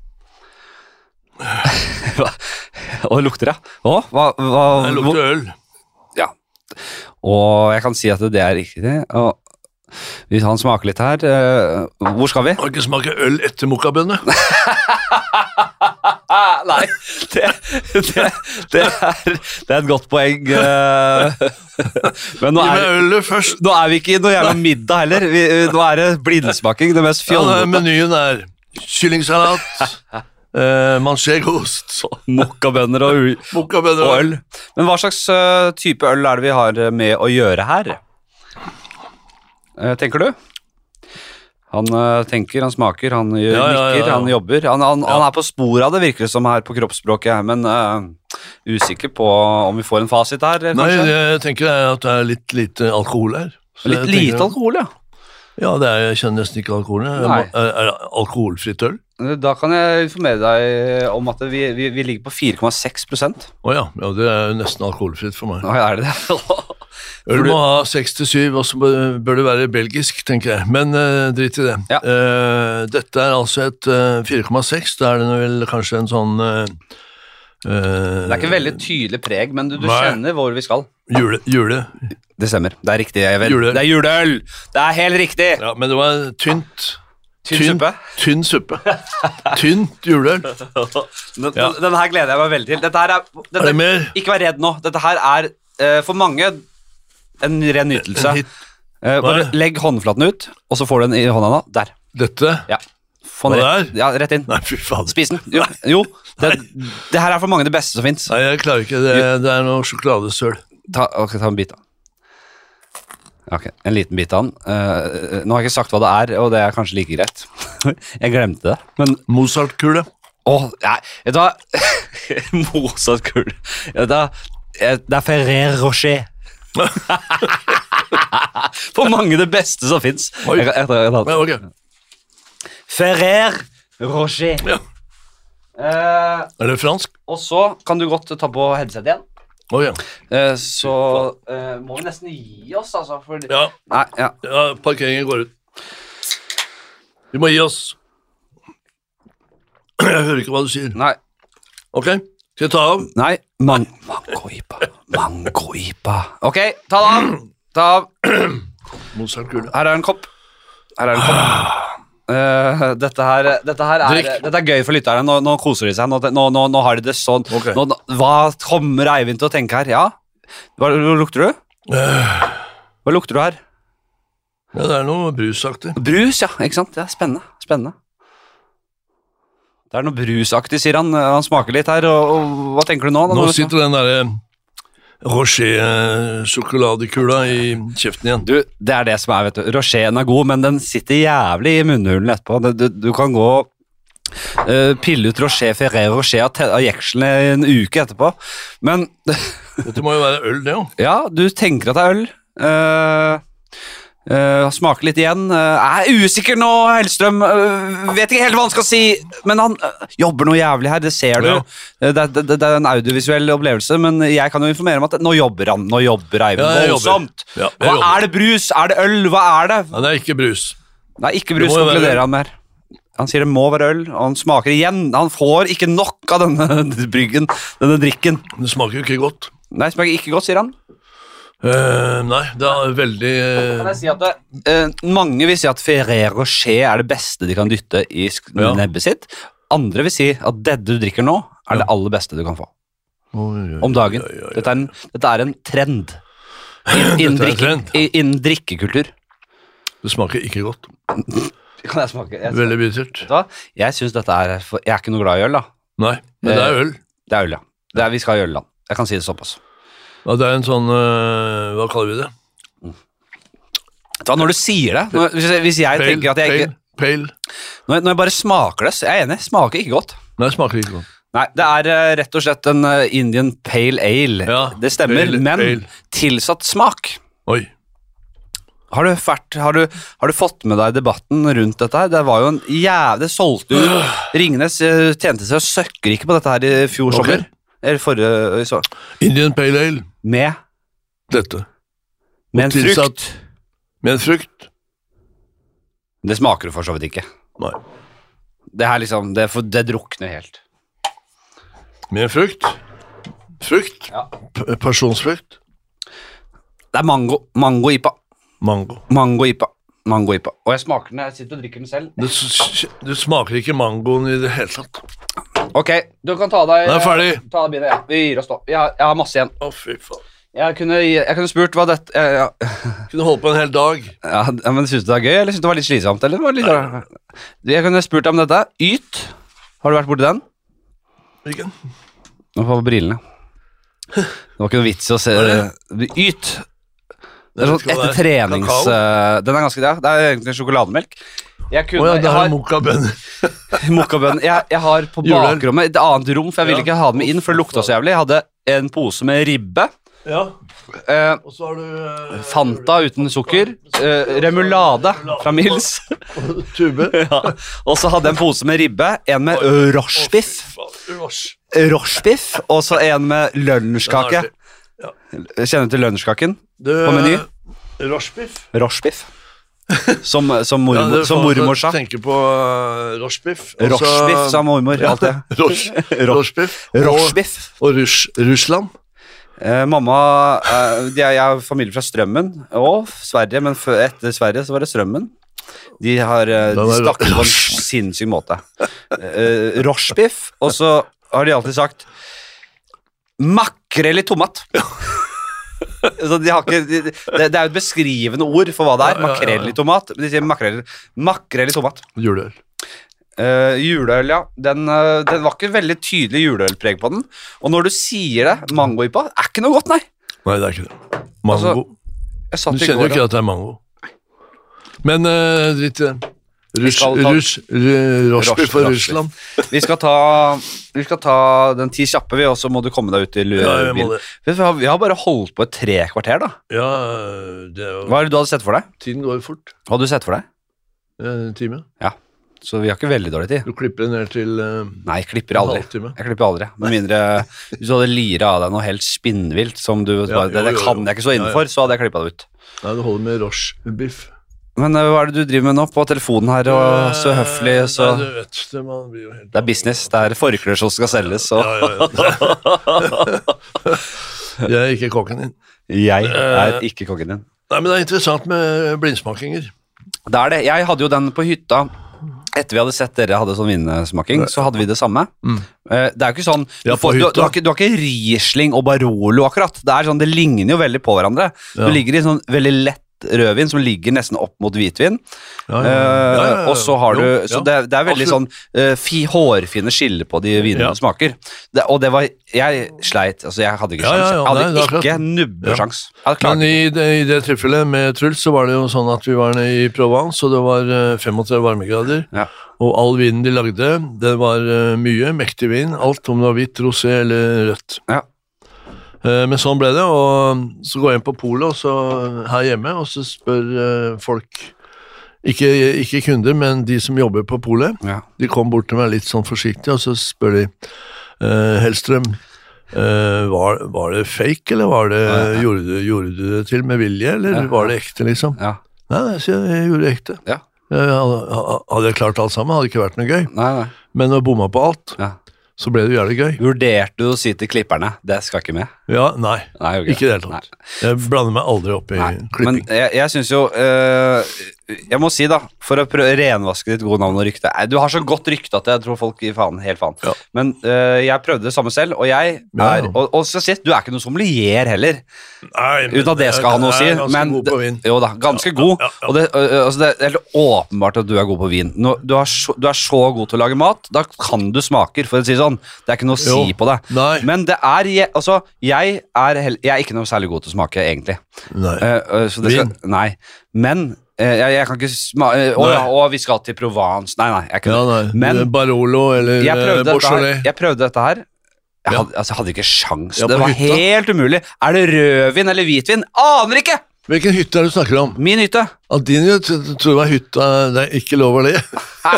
Speaker 1: Og lukter det. Å, hva... hva
Speaker 2: det lukter øl.
Speaker 1: Ja, og jeg kan si at det er riktig, og hvis han smaker litt her, uh, hvor skal vi?
Speaker 2: Kan ikke smake øl etter mokkabønne?
Speaker 1: Nei, det, det, det, er, det er et godt poeng. Uh, men nå er,
Speaker 2: ølet først.
Speaker 1: Nå er vi ikke i noe jævla middag heller, vi, nå er det blindsmaking, det mest fjollete.
Speaker 2: Ja, menyen er kyllingsalat, Uh, manchegost,
Speaker 1: mokkabønner og,
Speaker 2: mokkabønner
Speaker 1: og øl. Men hva slags uh, type øl er det vi har med å gjøre her? Uh, tenker du? Han uh, tenker, han smaker, han gjør,
Speaker 2: ja, ja,
Speaker 1: nikker,
Speaker 2: ja, ja.
Speaker 1: han jobber. Han, han, ja. han er på spor av det, virker det som her på kroppsspråket, men uh, usikker på om vi får en fasit her,
Speaker 2: Nei,
Speaker 1: kanskje?
Speaker 2: jeg tenker at det er litt lite alkohol her.
Speaker 1: Så litt lite tenker, alkohol, ja.
Speaker 2: Ja, det er, jeg kjenner nesten ikke alkohol. Er, er det alkoholfritt øl?
Speaker 1: Da kan jeg informere deg om at vi, vi, vi ligger på fire komma seks prosent.
Speaker 2: Åja, ja, det er nesten alkoholfritt for meg.
Speaker 1: Nå er det det.
Speaker 2: Øl må ha seks til syv, og så bør det være belgisk, tenker jeg. Men uh, drit i det.
Speaker 1: Ja.
Speaker 2: Uh, dette er altså et uh, fire komma seks, da er det vel kanskje en sånn... Uh,
Speaker 1: Uh, det er ikke veldig tydelig preg, men du, du kjenner hvor vi skal.
Speaker 2: Jule, jule.
Speaker 1: Det stemmer, det er riktig. Jule. Det er juleøl! Det er helt riktig!
Speaker 2: Ja, men det var tynt.
Speaker 1: Tynn suppe?
Speaker 2: Tynn suppe. Tynt juleøl.
Speaker 1: Den, ja. den her gleder jeg meg veldig til. Dette her er, dette,
Speaker 2: er det mer?
Speaker 1: Ikke vær redd nå. Dette her er uh, for mange en ren nytelse. Uh, bare legg håndflaten ut, og så får du den i hånda nå. Der.
Speaker 2: Dette?
Speaker 1: Ja. Få den rett, ja, rett inn.
Speaker 2: Nei, fy faen.
Speaker 1: Spis den. Jo, jo det, det her er for mange det beste som finnes.
Speaker 2: Nei, jeg klarer ikke. Det, det er noe sjokoladesøl.
Speaker 1: Ta, ok, ta en bit da. Ok, en liten bit av den. Uh, nå har jeg ikke sagt hva det er, og det er kanskje like greit. Jeg glemte det, men...
Speaker 2: Mozart-kule.
Speaker 1: Åh, nei, vet du hva? Mozart-kule. Vet du hva? Det er Ferrer Rocher. For mange det beste som finnes.
Speaker 2: Oi,
Speaker 1: jeg, jeg, jeg, jeg,
Speaker 2: ja, ok.
Speaker 1: Ferrer Rocher.
Speaker 2: Ja.
Speaker 1: Uh,
Speaker 2: er det fransk?
Speaker 1: Og så kan du godt ta på headset igjen.
Speaker 2: Oh, ja.
Speaker 1: Uh, så uh, må vi nesten gi oss, altså. Fordi...
Speaker 2: Ja.
Speaker 1: Nei, ja.
Speaker 2: ja, parkeringen går ut. Vi må gi oss. Jeg hører ikke hva du sier.
Speaker 1: Nei.
Speaker 2: Ok, skal jeg ta av?
Speaker 1: Nei, Man mango-ipa. Mango-ipa. Ok, ta det av. Ta av.
Speaker 2: Mozart-kule.
Speaker 1: Her er en kopp. Her er en kopp. Uh, dette, her, dette her er Dette er gøy for lytterne. Nå, nå koser de seg. Nå, nå, nå, nå har de det sånn.
Speaker 2: Okay.
Speaker 1: Nå, hva kommer Eivind til å tenke her? Ja? Hva, hva lukter du? Hva lukter du her?
Speaker 2: Ja, det er noe brusaktig.
Speaker 1: Brus, ja. Ikke sant? Det er spennende. Spennende. Det er noe brusaktig, sier han. Han smaker litt her. Og, og hva tenker du nå?
Speaker 2: Nå sitter den der Rocher-sjokoladekula i kjeften igjen.
Speaker 1: Du, det er det som er, vet du. Rocheren er god, men den sitter jævlig i munnhulen etterpå. Du, du, du kan gå uh, pille ut Rocher, Ferrero Rocher av jekslene en uke etterpå. Men
Speaker 2: dette må jo være øl, det jo.
Speaker 1: Ja, du tenker at det er øl. Uh, uh, smaker litt igjen. Uh, er usikker nå, Hellstrøm. Uh, vet ikke helt hva han skal si, men han uh, jobber noe jævlig her, det ser du. Ja. Uh, det, det, det er en audiovisuell opplevelse, men jeg kan jo informere om at nå jobber han. Nå jobber Eivind
Speaker 2: ja,
Speaker 1: voldsomt.
Speaker 2: Ja,
Speaker 1: hva jobber. Er det brus? Er det øl? Hva er det?
Speaker 2: Ja, det er ikke brus.
Speaker 1: Nei, ikke brus, konkluderer han med her. Han sier det må være øl, og han smaker igjen. Han får ikke nok av denne bryggen, denne drikken.
Speaker 2: Det smaker jo ikke godt.
Speaker 1: Nei, det smaker ikke godt, sier han.
Speaker 2: Uh, nei, det er veldig uh...
Speaker 1: Kan jeg si at det, uh, mange vil si at Ferrero Rocher er det beste de kan dytte i ja. nebbet sitt. Andre vil si at det du drikker nå er ja. det aller beste du kan få.
Speaker 2: Oh, ja, ja,
Speaker 1: om dagen. Ja, ja, ja. Dette, er en, dette er en trend. Innen drikke, in drikkekultur.
Speaker 2: Det smaker ikke godt.
Speaker 1: Kan jeg smake? Jeg
Speaker 2: veldig bittert.
Speaker 1: Jeg synes dette er for, jeg er ikke noe glad i øl, da.
Speaker 2: Nei, men det er øl.
Speaker 1: Det er øl, ja. Det er, vi skal ha øl, da. Jeg kan si det såpass.
Speaker 2: Ja, det er en sånn, øh, hva kaller vi det?
Speaker 1: Da, når du sier det, når, hvis, hvis jeg pale, tenker at jeg ikke...
Speaker 2: Pale, pale.
Speaker 1: Når, når jeg bare smaker det, så er jeg enig, smaker ikke godt.
Speaker 2: Nei, smaker ikke godt.
Speaker 1: Nei, det er uh, rett og slett en uh, Indian Pale Ale. Ja, det stemmer, pale, men pale. Tilsatt smak.
Speaker 2: Oi.
Speaker 1: Har du, vært, har, du, har du fått med deg debatten rundt dette her? Det var jo en jævlig, det solgte jo, Ringnes uh, tjente seg og søkker ikke på dette her i fjor okay. sommer. Eller forrige så.
Speaker 2: Indian Pale Ale.
Speaker 1: Med?
Speaker 2: Dette.
Speaker 1: Med en
Speaker 2: tilsatt,
Speaker 1: frukt.
Speaker 2: Med en frukt.
Speaker 1: Det smaker du for så vidt ikke.
Speaker 2: Nei.
Speaker 1: Det her liksom, det, det drukner helt.
Speaker 2: Med en frukt. Frukt.
Speaker 1: Ja.
Speaker 2: Personsfrukt.
Speaker 1: Det er mango. Mango-ipa.
Speaker 2: Mango.
Speaker 1: Mango-ipa. Mango-ipa. Og jeg smaker den, jeg sitter og drikker den selv.
Speaker 2: Du, du smaker ikke mangoen i det hele tatt.
Speaker 1: Ok, du kan ta deg...
Speaker 2: Den er ferdig.
Speaker 1: Ta deg bilen, ja. Vi gir oss da. Jeg har, jeg har masse igjen.
Speaker 2: Å, fy faen.
Speaker 1: Jeg kunne, jeg kunne spurt hva dette... Jeg, jeg,
Speaker 2: kunne holdt på en hel dag.
Speaker 1: Ja, men synes du det er gøy, eller synes du det var litt slitsomt? Eller det var litt... Jeg kunne spurt om dette. Yt. Har du vært borti den?
Speaker 2: Hvilken?
Speaker 1: Nå får vi brillene. Det var ikke noe vits å se... Yt. Det er sånn etter trenings... Uh, den er ganske... Ja, det er egentlig sjokolademelk. Jeg kunne...
Speaker 2: Åja, oh, det er mokkabønner.
Speaker 1: Mokkabønner. Jeg, jeg har på bakrommet et annet rom, for jeg ville ikke ha dem inn, for det lukta så jævlig. Jeg hadde en pose med ribbe.
Speaker 2: Ja.
Speaker 1: Uh,
Speaker 2: og så har du... Uh,
Speaker 1: Fanta uten sukker. Uh, remulade fra Mills.
Speaker 2: Tube.
Speaker 1: Ja. Og så hadde jeg en pose med ribbe, en med uh, rochebiff. Rochebiff, og så en med lunsjkake. Ja. Kjenner du til lunsjkaken på Meny?
Speaker 2: Rochebiff.
Speaker 1: Rochebiff. Som, som, mormor, ja, som mormor sa.
Speaker 2: Tenker på uh, rochebiff.
Speaker 1: Rochebiff, sa mormor.
Speaker 2: Ja,
Speaker 1: alt det.
Speaker 2: Rochebiff.
Speaker 1: Rochebiff.
Speaker 2: Og, og Rus, Russland.
Speaker 1: Eh, mamma eh, de er, Jeg har familie fra Strømmen og Sverige, men etter Sverige så var det Strømmen. De har eh, de snakket på en sinnssyk måte. Eh, rochebiff, og så har de alltid sagt makrell i tomat. Så de har ikke, de, det, det er jo et beskrivende ord for hva det er. Makrell i tomat. De sier makrell, makrell i tomat.
Speaker 2: Juleøl.
Speaker 1: Uh, juleøl, ja. Den, uh, den var ikke veldig tydelig juleølpreg på den. Og når du sier det, mango-ipa, er ikke noe godt, nei.
Speaker 2: Nei, det er ikke det. Mango.
Speaker 1: Altså,
Speaker 2: du kjenner jo ikke at det er mango. Men uh, dritt i det. Rochebiff for Russland.
Speaker 1: Vi skal ta Vi skal ta den ti kjappe, vi, og så må du komme deg ut i bilen. Ja, vi, vi har bare holdt på et tre kvarter, da.
Speaker 2: Ja, det er jo...
Speaker 1: Hva er det du hadde sett for deg?
Speaker 2: Tiden går fort.
Speaker 1: Hva hadde du sett for deg?
Speaker 2: En time.
Speaker 1: Ja. Så vi har ikke veldig dårlig tid.
Speaker 2: Du klipper det ned til uh,
Speaker 1: Nei, jeg klipper aldri. Jeg klipper aldri. Med mindre hvis du hadde liret av deg noe helt spinnvilt, som du, ja, bare, det, det kan jeg ikke så innenfor, ja, ja. Så hadde jeg klippet det ut.
Speaker 2: Nei, du holder med roche-biff. Men
Speaker 1: uh, hva er det du driver med nå på telefonen her, og så høflig, så...
Speaker 2: Nei, du vet, det, man blir jo helt...
Speaker 1: Det er business, det er forklær som skal selges, så...
Speaker 2: Ja, ja, ja. Jeg er ikke kokken din.
Speaker 1: Jeg er ikke kokken din.
Speaker 2: Nei, men det er interessant med blindsmakinger.
Speaker 1: Det er det. Jeg hadde jo den på hytta. Etter vi hadde sett dere hadde sånn vinsmaking, så hadde vi det samme. Mm. Det er jo ikke sånn, du,
Speaker 2: ja,
Speaker 1: får, du, du, har ikke, du har ikke Riesling og Barolo akkurat. Det er sånn, det ligner jo veldig på hverandre. Ja. Du ligger i sånn veldig lett rødvin som ligger nesten opp mot hvitvin. Ja, ja, ja. Ja, ja, ja. Og så har du, jo, så det, det er veldig sånn uh, fi, hårfine skille på de vinene ja. Smaker. Det, og det var, jeg sleit, altså jeg hadde ikke sjans. Ja, ja, ja. Jeg hadde nei, ikke nubbesjans. Ja.
Speaker 2: Men i det, i det tilfellet med Truls, så var det jo sånn at vi var nede i Provence, og det var femogtre varmegrader. Ja. Og all vinen de lagde, det var uh, mye, mektig vin, alt om det var hvitt, rosé eller rødt. Ja. Men sånn ble det, og så går jeg inn på polet og så her hjemme, og så spør uh, folk, ikke, ikke kunder, men de som jobber på polet, ja. De kom bort til meg litt sånn forsiktig, og så spør de, uh, Hellstrøm, uh, var, var det fake, eller var det, ja, ja. Gjorde, du, gjorde du det til med vilje, eller ja, ja. Var det ekte, liksom? Ja. Nei, jeg, jeg gjorde det ekte. Ja. Jeg hadde, hadde jeg klart alt sammen, hadde ikke vært noe gøy. Nei, nei. Men når jeg bomma på alt, ja. Så ble det jævlig gøy.
Speaker 1: Vurderte du å si til klipperne, det skal ikke med?
Speaker 2: Ja, nei, nei okay. Ikke det helt tatt. Jeg blander meg aldri opp i nei. Klipping.
Speaker 1: Men jeg, jeg synes jo, øh, jeg må si da, for å prøve renvaske ditt gode navn og rykte, du har så godt rykte at jeg tror folk gir faen, helt faen. Ja. Men øh, jeg prøvde det samme selv, og jeg er, ja. og, og så sier, du er ikke noe sommelier heller, nei, men, uten at det skal ha noe å si. Jeg er ganske men,
Speaker 2: god på vin.
Speaker 1: Jo da, ganske ja, god, ja, ja, ja. Og det, øh, altså det er helt åpenbart at du er god på vin. Nå, du, er så, du er så god til å lage mat, da kan du smaker, for å si sånn. Det er ikke noe å si jo. På det. Nei. Men det er, jeg, altså, jeg er, jeg er ikke noe særlig god til å smake, egentlig. Nei. Uh, så det skal, nei. Men Jeg, jeg kan ikke smake Å ja, å, vi skal til Provence. Nei, nei, jeg kunne
Speaker 2: ja, Men Barolo eller
Speaker 1: Beaujolais. Jeg prøvde dette her. Jeg hadde, ja. altså, jeg hadde ikke sjans. Ja, det var hytta. Helt umulig. Er det rødvin eller hvitvin? Aner ikke!
Speaker 2: Hvilken hytte er det du snakker om?
Speaker 1: Min hytte.
Speaker 2: Av din hytte? Tror det var hytta det er ikke lov å le.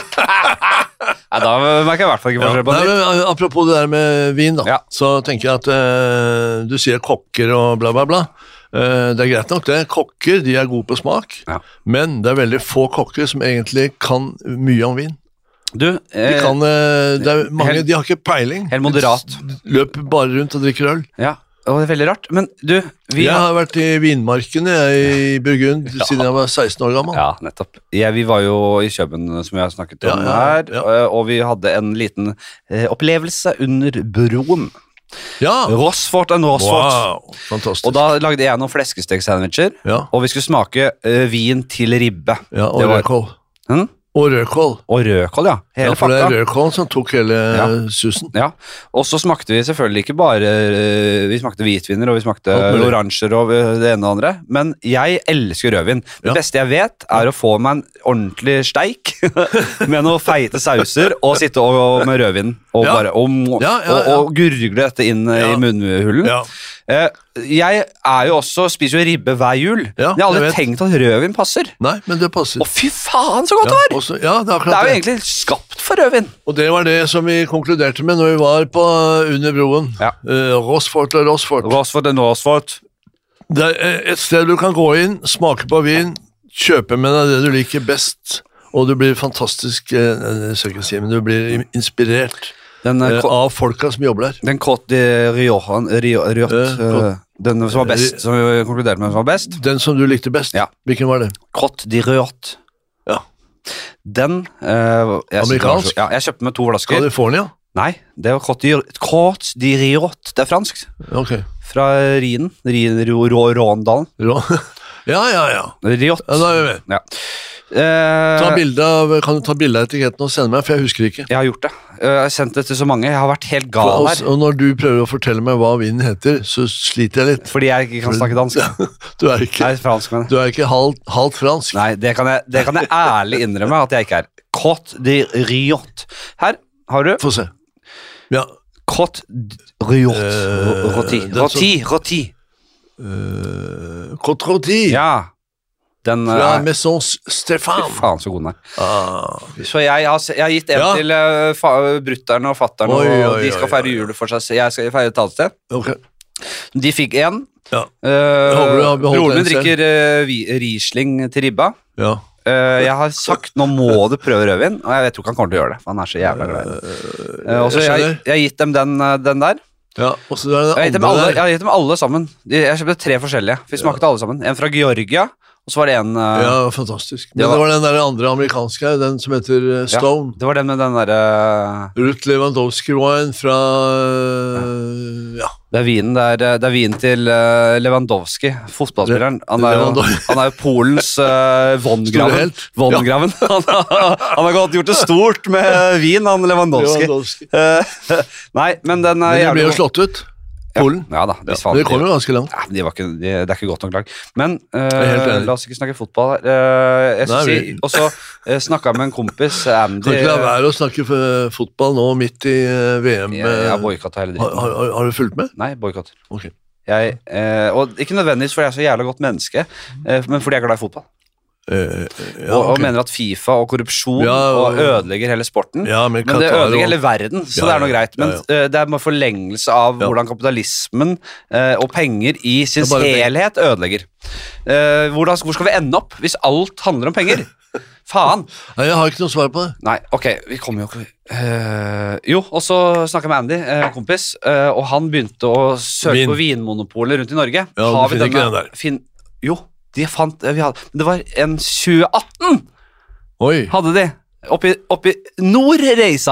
Speaker 1: Nei, da merker jeg i hvert fall ikke forskjell på det.
Speaker 2: Ja, apropos det der med vin, da. Ja. Så tenker jeg at uh, du sier kokker og bla bla bla. Uh, det er greit nok det, kokker de er gode på smak, ja. Men det er veldig få kokker som egentlig kan mye om vin. Du, eh, de, kan, uh, det er mange, helt, de har ikke peiling.
Speaker 1: Helt moderat.
Speaker 2: De løper bare rundt og drikker øl.
Speaker 1: Ja, og det er veldig rart, men du vi
Speaker 2: Jeg har vært i vinmarkene i Burgund ja. Siden jeg var seksten år gammel.
Speaker 1: Ja, nettopp. Ja, vi var jo i København, som vi har snakket om ja, ja, her, ja. Og vi hadde en liten eh, opplevelse under broen.
Speaker 2: Ja.
Speaker 1: Rossfort and Rossfort.
Speaker 2: Wow, fantastisk.
Speaker 1: Og da lagde jeg noen fleskestek-sandwicher, ja. Og vi skulle smake uh, vin til ribbe.
Speaker 2: Ja, og rødkål. Hm? Og rødkål.
Speaker 1: Og rødkål, ja. Hele
Speaker 2: ja, for pakka. Det er rødkål som tok hele ja. Susen.
Speaker 1: Ja, og så smakte vi selvfølgelig ikke bare, vi smakte hvitviner, og vi smakte oransjer og det ene og andre, men jeg elsker rødvin. Det ja. Beste jeg vet er å få meg en ordentlig steik med noen feite sauser, og sitte og, og med rødvin, og ja. Bare, og, ja, ja, ja. Og, og gurgle dette inn ja. I munnhulen. Ja. Uh, jeg er jo også spiser jo ribbe hver jul. Ja, jeg har aldri tenkt at rødvin passer.
Speaker 2: Nei, men det passer.
Speaker 1: Å fy faen, så godt
Speaker 2: ja,
Speaker 1: det var!
Speaker 2: Også, ja, det, er
Speaker 1: det er jo egentlig skapt for rødvin.
Speaker 2: Og det var det som vi konkluderte med når vi var på under broen. Ja. Uh, Rossfort og Rossfort.
Speaker 1: Rossfort og Rossfort.
Speaker 2: Det er et sted du kan gå inn, smake på vin, kjøpe med deg det du liker best, og du blir fantastisk, uh, jeg skal ikke si, men du blir inspirert. Den, uh, av folka som jobber der.
Speaker 1: Den Côte de Rioja, Riot, uh, den som var best, som vi konkluderte med som var best.
Speaker 2: Den som du likte best?
Speaker 1: Ja.
Speaker 2: Hvilken var det?
Speaker 1: Côte de Riot.
Speaker 2: Ja.
Speaker 1: Den uh, jeg
Speaker 2: amerikansk?
Speaker 1: Så, ja, jeg kjøpte med to flasker.
Speaker 2: California?
Speaker 1: Nei, det var Côte de, Côte de Riot. Det er fransk.
Speaker 2: Ok.
Speaker 1: Fra Rhinen. Råndalen.
Speaker 2: Ja, ja, ja.
Speaker 1: Riot.
Speaker 2: Ja, da er vi med.
Speaker 1: Ja. Uh,
Speaker 2: ta bilde av, kan du ta bilde av etiketten og sende meg, for jeg husker ikke.
Speaker 1: Jeg har gjort det. Jeg har sendt det til så mange. Jeg har vært helt gal her.
Speaker 2: Og når du prøver å fortelle meg hva vinen heter, så sliter jeg litt.
Speaker 1: Fordi jeg ikke kan snakke dansk.
Speaker 2: Du er ikke,
Speaker 1: Nei, fransk, men.
Speaker 2: Du er ikke halvt, halvt fransk.
Speaker 1: Nei, det kan, jeg, det kan jeg ærlig innrømme at jeg ikke er. Côte de Riot. Her har du.
Speaker 2: Få se. Ja.
Speaker 1: Côte de Riot. Uh, roti. Roti. Roti.
Speaker 2: Uh, Côte roti.
Speaker 1: Ja. Den,
Speaker 2: Fra
Speaker 1: er,
Speaker 2: Maison Stéphane.
Speaker 1: Faen så god den er.
Speaker 2: Ah.
Speaker 1: Så jeg har, jeg har gitt en ja. til uh, fa, brutterne og fatterne, og oi, de skal feire jul for seg. Jeg skal feire et annet sted.
Speaker 2: Okay.
Speaker 1: De fikk en.
Speaker 2: Ja.
Speaker 1: Uh, Broren min drikker uh, Riesling til ribba.
Speaker 2: Ja.
Speaker 1: Uh, jeg har sagt, nå må du prøve rødvin, og jeg tror ikke han kommer til å gjøre det, for han er så jævla glad. Uh, og så jeg, jeg, jeg har gitt dem den, den der.
Speaker 2: Ja, og så er det
Speaker 1: jeg, har gitt dem alle, jeg har gitt dem alle sammen. Jeg kjøpte tre forskjellige. Vi smakte ja. alle sammen. En fra Georgia. Og så var det en uh,
Speaker 2: ja, fantastisk. Men det var, det var den der andre amerikanske, den som heter uh, Stone.
Speaker 1: Ja, det var den med den der uh,
Speaker 2: Ruth Lewandowski-wine fra uh, ja.
Speaker 1: Det er vinen, det er, det er vinen til uh, Lewandowski, fotballspilleren. Han er jo, han er jo Polens uh, Vongraven. Vongraven. Ja. Han, han har godt gjort det stort med vin, han Lewandowski. Lewandowski. Uh, nei, men den uh,
Speaker 2: Men de ble jo slått ut. Polen?
Speaker 1: Ja, ja da, de
Speaker 2: ja, men det kom jo ganske langt.
Speaker 1: Ja, de var ikke, de, det er ikke godt nok lag. Men uh, la oss ikke snakke fotball her. Uh, jeg skal Nei, si, og så uh, snakket jeg med en kompis, Andy.
Speaker 2: Kan ikke la være å snakke fotball nå midt i uh, V M?
Speaker 1: Jeg, jeg har boykottet hele
Speaker 2: dritten. Har, har, har du fulgt med?
Speaker 1: Nei, boykott.
Speaker 2: Okay.
Speaker 1: Jeg, uh, og ikke nødvendigvis fordi jeg er så jævla godt menneske, uh, men fordi jeg er glad i fotball. Uh, ja, og, og okay. mener at FIFA og korrupsjon ja, og, og ødelegger hele sporten,
Speaker 2: ja, men,
Speaker 1: men det ødelegger og... hele verden, så ja, det er noe greit. Men ja, ja. Uh, det er en forlengelse av ja. hvordan kapitalismen uh, og penger i sin helhet ødelegger. Uh, hvordan, hvor skal vi ende opp hvis alt handler om penger? Faen!
Speaker 2: Nei, jeg har ikke noe svar på det.
Speaker 1: Nei, ok, vi kommer jo ikke uh, Jo, og så snakket jeg med Andy, uh, kompis, uh, og han begynte å søke Vin. på vinmonopolet rundt i Norge.
Speaker 2: Ja,
Speaker 1: har
Speaker 2: du finner ikke den der.
Speaker 1: Fin, jo De fant, vi hadde, det var en tjue atten
Speaker 2: Oi.
Speaker 1: hadde de, oppi, oppi Nordreisa.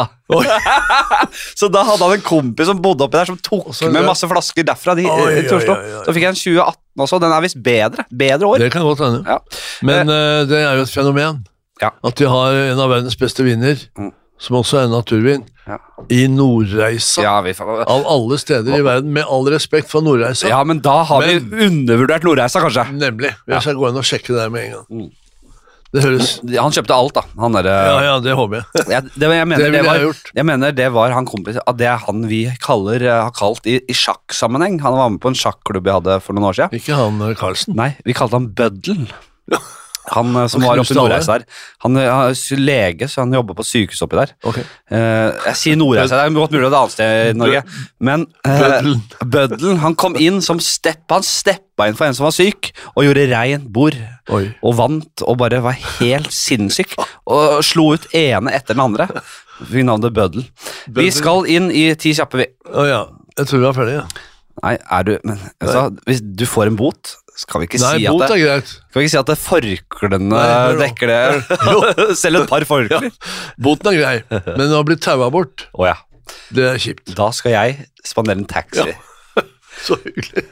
Speaker 1: Så da hadde han en kompis som bodde oppi der, som tok så, med masse flasker derfra de, oi, til Oslo. Oi, oi, oi. Så fikk jeg en tjue atten også, den er vist bedre, bedre år.
Speaker 2: Det kan godt hende, ja. Men uh, det er jo et fenomen,
Speaker 1: ja.
Speaker 2: at de har en av verdens beste viner, mm. som også er en naturvin, ja. i Nordreisa,
Speaker 1: ja, vi,
Speaker 2: av alle steder i verden, med all respekt for Nordreisa.
Speaker 1: Ja, men da har men, vi undervurdert Nordreisa, kanskje.
Speaker 2: Nemlig, vi skal ja. gå inn og sjekke det der med en gang. Mm. Det høres...
Speaker 1: Han kjøpte alt da. Han der,
Speaker 2: ja, ja, det håper jeg.
Speaker 1: jeg, det, jeg, mener,
Speaker 2: det
Speaker 1: det var,
Speaker 2: jeg, gjort.
Speaker 1: jeg mener det var han kompis, at det er han vi kaller, har kalt i, i sjakksammenheng. Han var med på en sjakklubb jeg hadde for noen år siden.
Speaker 2: Ikke han Carlsen?
Speaker 1: Nei, vi kalte han Bøddelen. Han som var oppe i Nordreisa der. Han er lege, så han jobber på sykehus oppi der.
Speaker 2: Okay.
Speaker 1: Uh, jeg sier Nordreisa, det er godt mulig det er et annet sted i Norge. Men uh, Bøddelen, han kom inn som stepp, han steppa inn for en som var syk, og gjorde rein bord. Oi. Og vant, og bare var helt sinnssyk. Og slo ut ene etter den andre. Fikk navnet Bøddel. Vi skal inn i ti kjappe, vi.
Speaker 2: Å oh, ja, jeg tror vi er ferdig, ja.
Speaker 1: Nei, er du, men altså, hvis du får en bot, skal vi ikke
Speaker 2: Nei,
Speaker 1: si
Speaker 2: at
Speaker 1: det
Speaker 2: er greit.
Speaker 1: Skal vi ikke si at det forklene Nei, dekker det? Selv et par forkler.
Speaker 2: Ja, boten er grei, men det har blitt taua bort.
Speaker 1: Å ja.
Speaker 2: Det er kjipt.
Speaker 1: Da skal jeg spandere en taxi.
Speaker 2: Ja. Så hyggelig.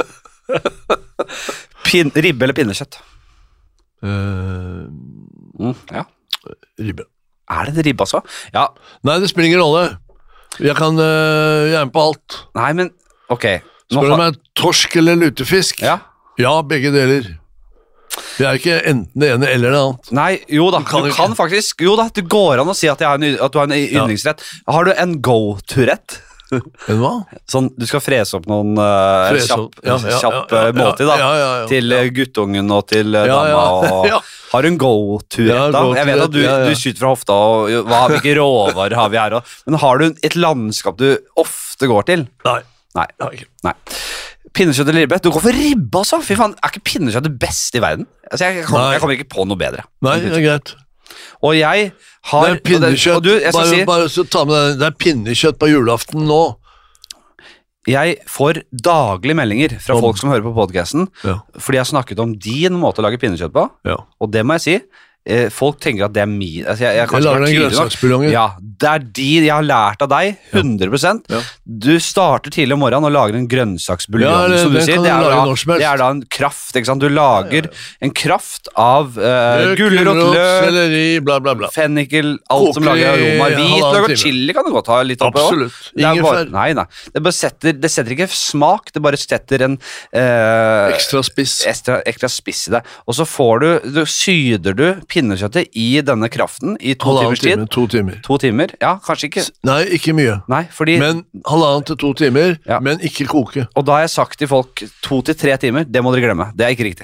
Speaker 1: Pin, ribbe eller pinnekjøtt?
Speaker 2: Uh,
Speaker 1: mm, ja.
Speaker 2: Ribbe.
Speaker 1: Er det det ribbe altså? Ja.
Speaker 2: Nei, det spiller ingen rolle. Jeg kan uh, gjerne på alt.
Speaker 1: Nei, men, ok.
Speaker 2: Spør du meg torsk eller lutefisk?
Speaker 1: Ja.
Speaker 2: Ja, begge deler. Det er ikke enten det ene eller det annet.
Speaker 1: Nei, jo da, du kan, du kan faktisk, jo da, det går an å si at, jeg har en, at du har en yndlingsrett. Ja. Har du en go-to-rett?
Speaker 2: En hva?
Speaker 1: Sånn, du skal frese opp noen uh,
Speaker 2: frese
Speaker 1: kjapp,
Speaker 2: opp. Ja, ja,
Speaker 1: kjapp
Speaker 2: ja, ja,
Speaker 1: måltid da,
Speaker 2: ja, ja, ja,
Speaker 1: til
Speaker 2: ja.
Speaker 1: guttungen og til uh,
Speaker 2: ja,
Speaker 1: dama. Og,
Speaker 2: ja.
Speaker 1: Har du en go-to-rett
Speaker 2: ja,
Speaker 1: da?
Speaker 2: Go
Speaker 1: jeg vet at du,
Speaker 2: ja, ja.
Speaker 1: du skyter fra hofta, og hva, hvilke råvarer har vi her også? Men har du et landskap du ofte går til?
Speaker 2: Nei.
Speaker 1: Nei. Nei. Pinnekjøtt eller ribbe? Du går for ribbe, altså! Fy faen, er ikke pinnekjøtt det beste i verden? Altså, jeg, jeg, kommer, jeg kommer ikke på noe bedre.
Speaker 2: Nei, det er greit.
Speaker 1: Og jeg har...
Speaker 2: Det er pinnekjøtt,
Speaker 1: og det, og du, jeg
Speaker 2: bare,
Speaker 1: si,
Speaker 2: bare så ta med det, det er pinnekjøtt på julaften nå.
Speaker 1: Jeg får daglig meldinger fra om. folk som hører på podcasten, ja. fordi jeg har snakket om din måte å lage pinnekjøtt på,
Speaker 2: ja.
Speaker 1: og det må jeg si... Folk tenker at det er min altså jeg, jeg,
Speaker 2: jeg lager en grønnsaksbuljonger.
Speaker 1: Ja, det er de jeg har lært av deg, hundre prosent. Ja. Du starter tidlig om morgenen og lager en grønnsaksbuljong,
Speaker 2: ja, det,
Speaker 1: som du
Speaker 2: det
Speaker 1: sier. Det er, da, det er da en kraft, ikke sant? Du lager ja, ja. en kraft av uh, gulrot, løk,
Speaker 2: selleri, bla bla bla.
Speaker 1: Fennikel, alt Kokelig, som lager aroma. Hvitløk og chili kan du godt ha litt oppi.
Speaker 2: Absolutt. Ingefær.
Speaker 1: Nei, nei. Det, bare setter, det setter ikke smak, det bare setter en uh,
Speaker 2: ekstra spiss.
Speaker 1: Ekstra, ekstra spiss i det. Og så får du, du syder du pinnekjøttet i denne kraften i to
Speaker 2: halvannen
Speaker 1: timers tid.
Speaker 2: Time, to timer.
Speaker 1: To timer, ja, kanskje ikke.
Speaker 2: Nei, ikke mye.
Speaker 1: Nei, fordi...
Speaker 2: Men halvannen til to timer, ja. men ikke koke.
Speaker 1: Og da har jeg sagt til folk to til tre timer, det må dere glemme. Det er ikke riktig.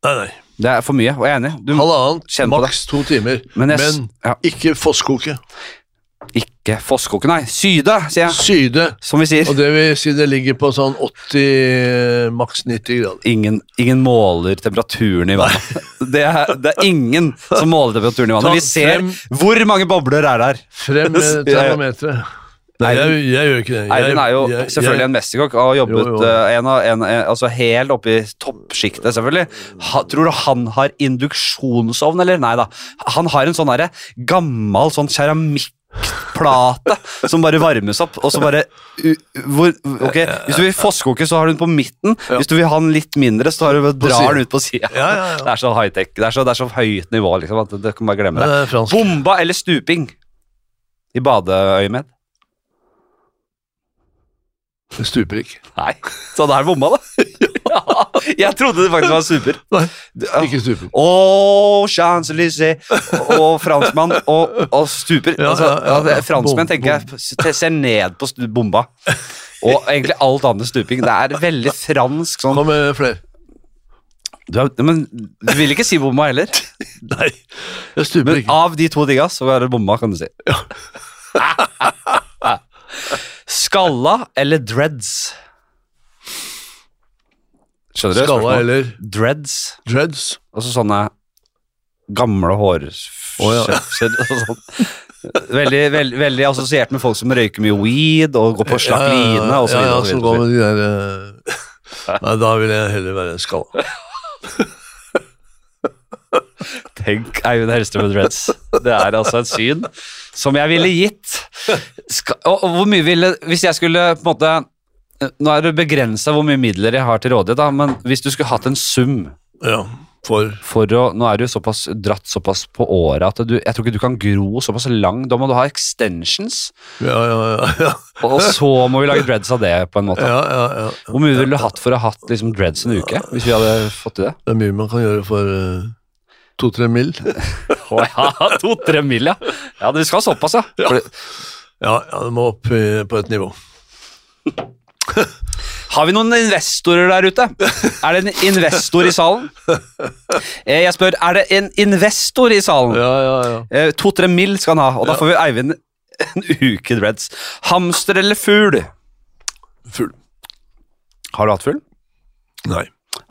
Speaker 2: Nei, nei.
Speaker 1: Det er for mye, og jeg er enig. Du
Speaker 2: Halvannet, maks to timer. Men, jeg, men ja. ikke fosskoke.
Speaker 1: Ikke fosskoke, nei. Syde, sier jeg.
Speaker 2: Syde.
Speaker 1: Som vi sier.
Speaker 2: Og det vil si det ligger på sånn åtti, maks nitti grader.
Speaker 1: Ingen, ingen måler temperaturen i vannet. Det er, det er ingen som måler temperaturen i vannet. Vi ser frem, hvor mange bobler er der.
Speaker 2: Frem med termometret. Nei, jeg, jeg gjør ikke det.
Speaker 1: Eivind er jo jeg, selvfølgelig jeg, en mesterkokk og har jobbet jo, jo. En, en, en, altså helt oppe i toppskiktet, selvfølgelig. Ha, tror du han har induksjonsovn, eller? Nei da. Han har en sånn der gammel sånn keramikkplate som bare varmes opp, og så bare hvor, ok, hvis du vil fosskoke, så har du den på midten. Ja. Hvis du vil ha den litt mindre, så har du drar den ut på siden. Ja, ja, ja. Det er så high-tech. Det er så, det er så høyt nivå, liksom, at det kan bare glemme det. det Bomba eller stuping i badeøyemed?
Speaker 2: Det stuper ikke.
Speaker 1: Nei, så det er bomba da. Ja, jeg trodde det faktisk var super.
Speaker 2: Nei, ikke stuper.
Speaker 1: Åh, Champs-Élysées, og franskmann, og, og stuper. Ja, altså, ja, ja, franskmenn tenker jeg ser ned på bomba. Og egentlig alt annet stuping. Det er veldig fransk sånn.
Speaker 2: Hva med flere?
Speaker 1: Du, er, men, du vil ikke si bomba heller?
Speaker 2: Nei, jeg stuper
Speaker 1: men
Speaker 2: ikke.
Speaker 1: Men av de to digga, så er det bomba, kan du si. Ja. Skalla eller dreads? Skjønner du?
Speaker 2: Skalla eller?
Speaker 1: Dreads.
Speaker 2: Dreads.
Speaker 1: Og så sånne gamle hårskjefser oh, ja. og sånn. Veldig, veldig, veldig assosiert med folk som røyker mye weed og går på slakk line og så videre.
Speaker 2: Ja, ja, så går med de der uh... Nei, da vil jeg heller være skalla.
Speaker 1: Tenk Eivind Hellstrøm med dreads. Det er altså et syn som jeg ville gitt. Skal, og, og hvor mye ville, hvis jeg skulle på en måte, nå er det begrenset hvor mye midler jeg har til rådighet da, men hvis du skulle hatt en sum
Speaker 2: ja, for,
Speaker 1: for å, nå er du såpass dratt såpass på året at du, jeg tror ikke du kan gro såpass lang, da må du ha extensions.
Speaker 2: Ja, ja, ja, ja.
Speaker 1: Og så må vi lage dreads av det på en måte.
Speaker 2: Ja, ja, ja.
Speaker 1: Hvor mye ville du hatt for å ha hatt liksom, dreads en uke, hvis vi hadde fått til det?
Speaker 2: Det er mye man kan gjøre for uh, to-tre mil.
Speaker 1: Å ja, to-tre mil, ja. Ja, det skal såpass, ja.
Speaker 2: Ja, ja, ja det må opp i, på et nivå.
Speaker 1: Har vi noen investorer der ute? Er det en investor i salen? Jeg spør, er det en investor i salen?
Speaker 2: Ja, ja, ja.
Speaker 1: To-tre mil skal han ha, og da får vi Eivind en uke dreads. Hamster eller fugl?
Speaker 2: Fugl.
Speaker 1: Har du hatt fugl?
Speaker 2: Nei.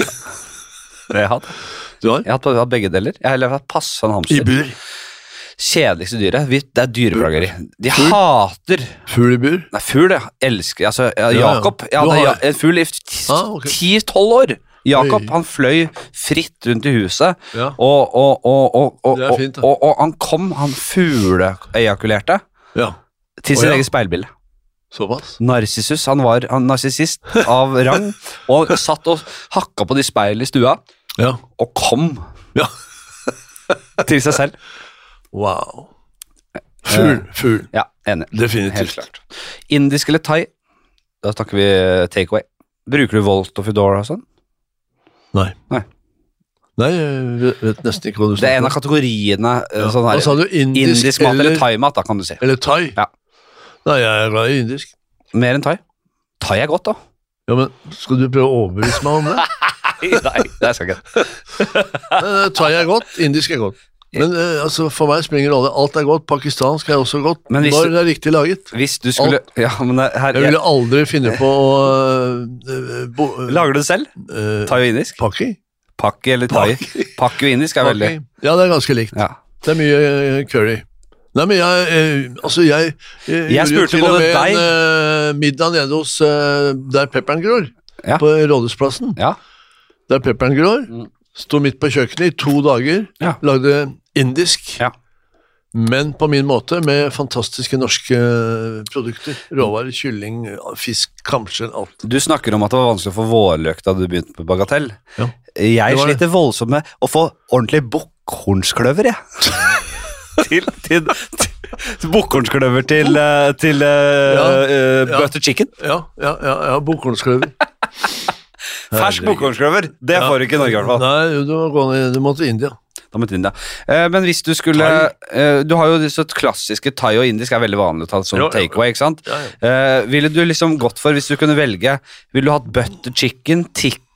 Speaker 1: Det har jeg hatt.
Speaker 2: Du har?
Speaker 1: Jeg har hatt, hatt begge deler. Jeg har heller hatt passe en hamster.
Speaker 2: I bur?
Speaker 1: Kjedeligste dyret, det er dyreplageri. De fugl? Hater
Speaker 2: fugl i bur?
Speaker 1: Nei, fugl, jeg elsker altså, Jakob, jeg hadde har... en fugl i ti-tolv år. Jakob, Oi. Han fløy fritt rundt i huset, ja. og, og, og, og, og,
Speaker 2: det er fint,
Speaker 1: og, og, og han kom, han fugleejakulerte
Speaker 2: ja.
Speaker 1: til sin
Speaker 2: oh, ja.
Speaker 1: egen speilbilde.
Speaker 2: Såpass?
Speaker 1: Narsissus, han var han narsissist av rang, og satt og hakka på de speil i stua,
Speaker 2: ja.
Speaker 1: og kom
Speaker 2: ja.
Speaker 1: til seg selv.
Speaker 2: Wow. Fugl, fugl.
Speaker 1: Ja, enig.
Speaker 2: Definitivt.
Speaker 1: Helt klart. Indisk eller thai? Da snakker vi takeaway. Bruker du Volt og Foodora og sånn?
Speaker 2: Nei.
Speaker 1: Nei.
Speaker 2: Nei, jeg vet nesten ikke hva du snakker om.
Speaker 1: Det er en av kategoriene.
Speaker 2: Ja.
Speaker 1: Sånn her,
Speaker 2: hva sa du? Indisk,
Speaker 1: indisk mat eller, eller thai-mat, da kan du si.
Speaker 2: Eller thai?
Speaker 1: Ja.
Speaker 2: Nei, jeg er glad i indisk.
Speaker 1: Mer enn thai? Thai er godt, da.
Speaker 2: Ja, men skal du prøve å overbevise meg om det?
Speaker 1: Nei, det skal jeg ikke.
Speaker 2: Thai er godt, indisk er godt. Men uh, altså, for meg springer rolle. Alt er godt, pakistansk er også godt. Når du, det er riktig laget.
Speaker 1: Hvis du skulle ja, men her,
Speaker 2: Jeg ville aldri finne på å uh, bo, uh,
Speaker 1: Lager du det selv? Uh, thai og indisk?
Speaker 2: Pakki.
Speaker 1: Pakki eller thai. Pakki og indisk er veldig
Speaker 2: Ja, det er ganske likt.
Speaker 1: Ja.
Speaker 2: Det er mye uh, curry. Nei, men jeg uh, Altså, jeg uh,
Speaker 1: Jeg spurte både deg
Speaker 2: en uh, middag nede hos uh, der pepperen gror.
Speaker 1: Ja.
Speaker 2: På Rådhusplassen.
Speaker 1: Ja.
Speaker 2: Der pepperen gror. Mm. Stod midt på kjøkkenet i to dager.
Speaker 1: Ja.
Speaker 2: Lagde indisk,
Speaker 1: ja.
Speaker 2: men på min måte med fantastiske norske produkter. Råvarer, kylling, fisk, kamskjell, alt.
Speaker 1: Du snakker om at det var vanskelig å få vårløk da du begynte på Bagatell.
Speaker 2: Ja.
Speaker 1: Jeg sliter voldsomt med å få ordentlig bukkhornskløver, jeg. til, til, til bukkhornskløver til, til uh, ja. uh, butter chicken.
Speaker 2: Ja, ja, ja, ja bukkhornskløver.
Speaker 1: Fersk bukkhornskløver, det ja. får du ikke i Norge i hvert fall.
Speaker 2: Nei, du må, gå ned, du må til India.
Speaker 1: India. Eh, men hvis du skulle eh, du har jo disse klassiske thai og indisk er veldig vanlig å ta som takeaway, ikke sant?
Speaker 2: Ja, ja.
Speaker 1: Eh, ville du liksom gått for, hvis du kunne velge, ville du hatt butter chicken, tikka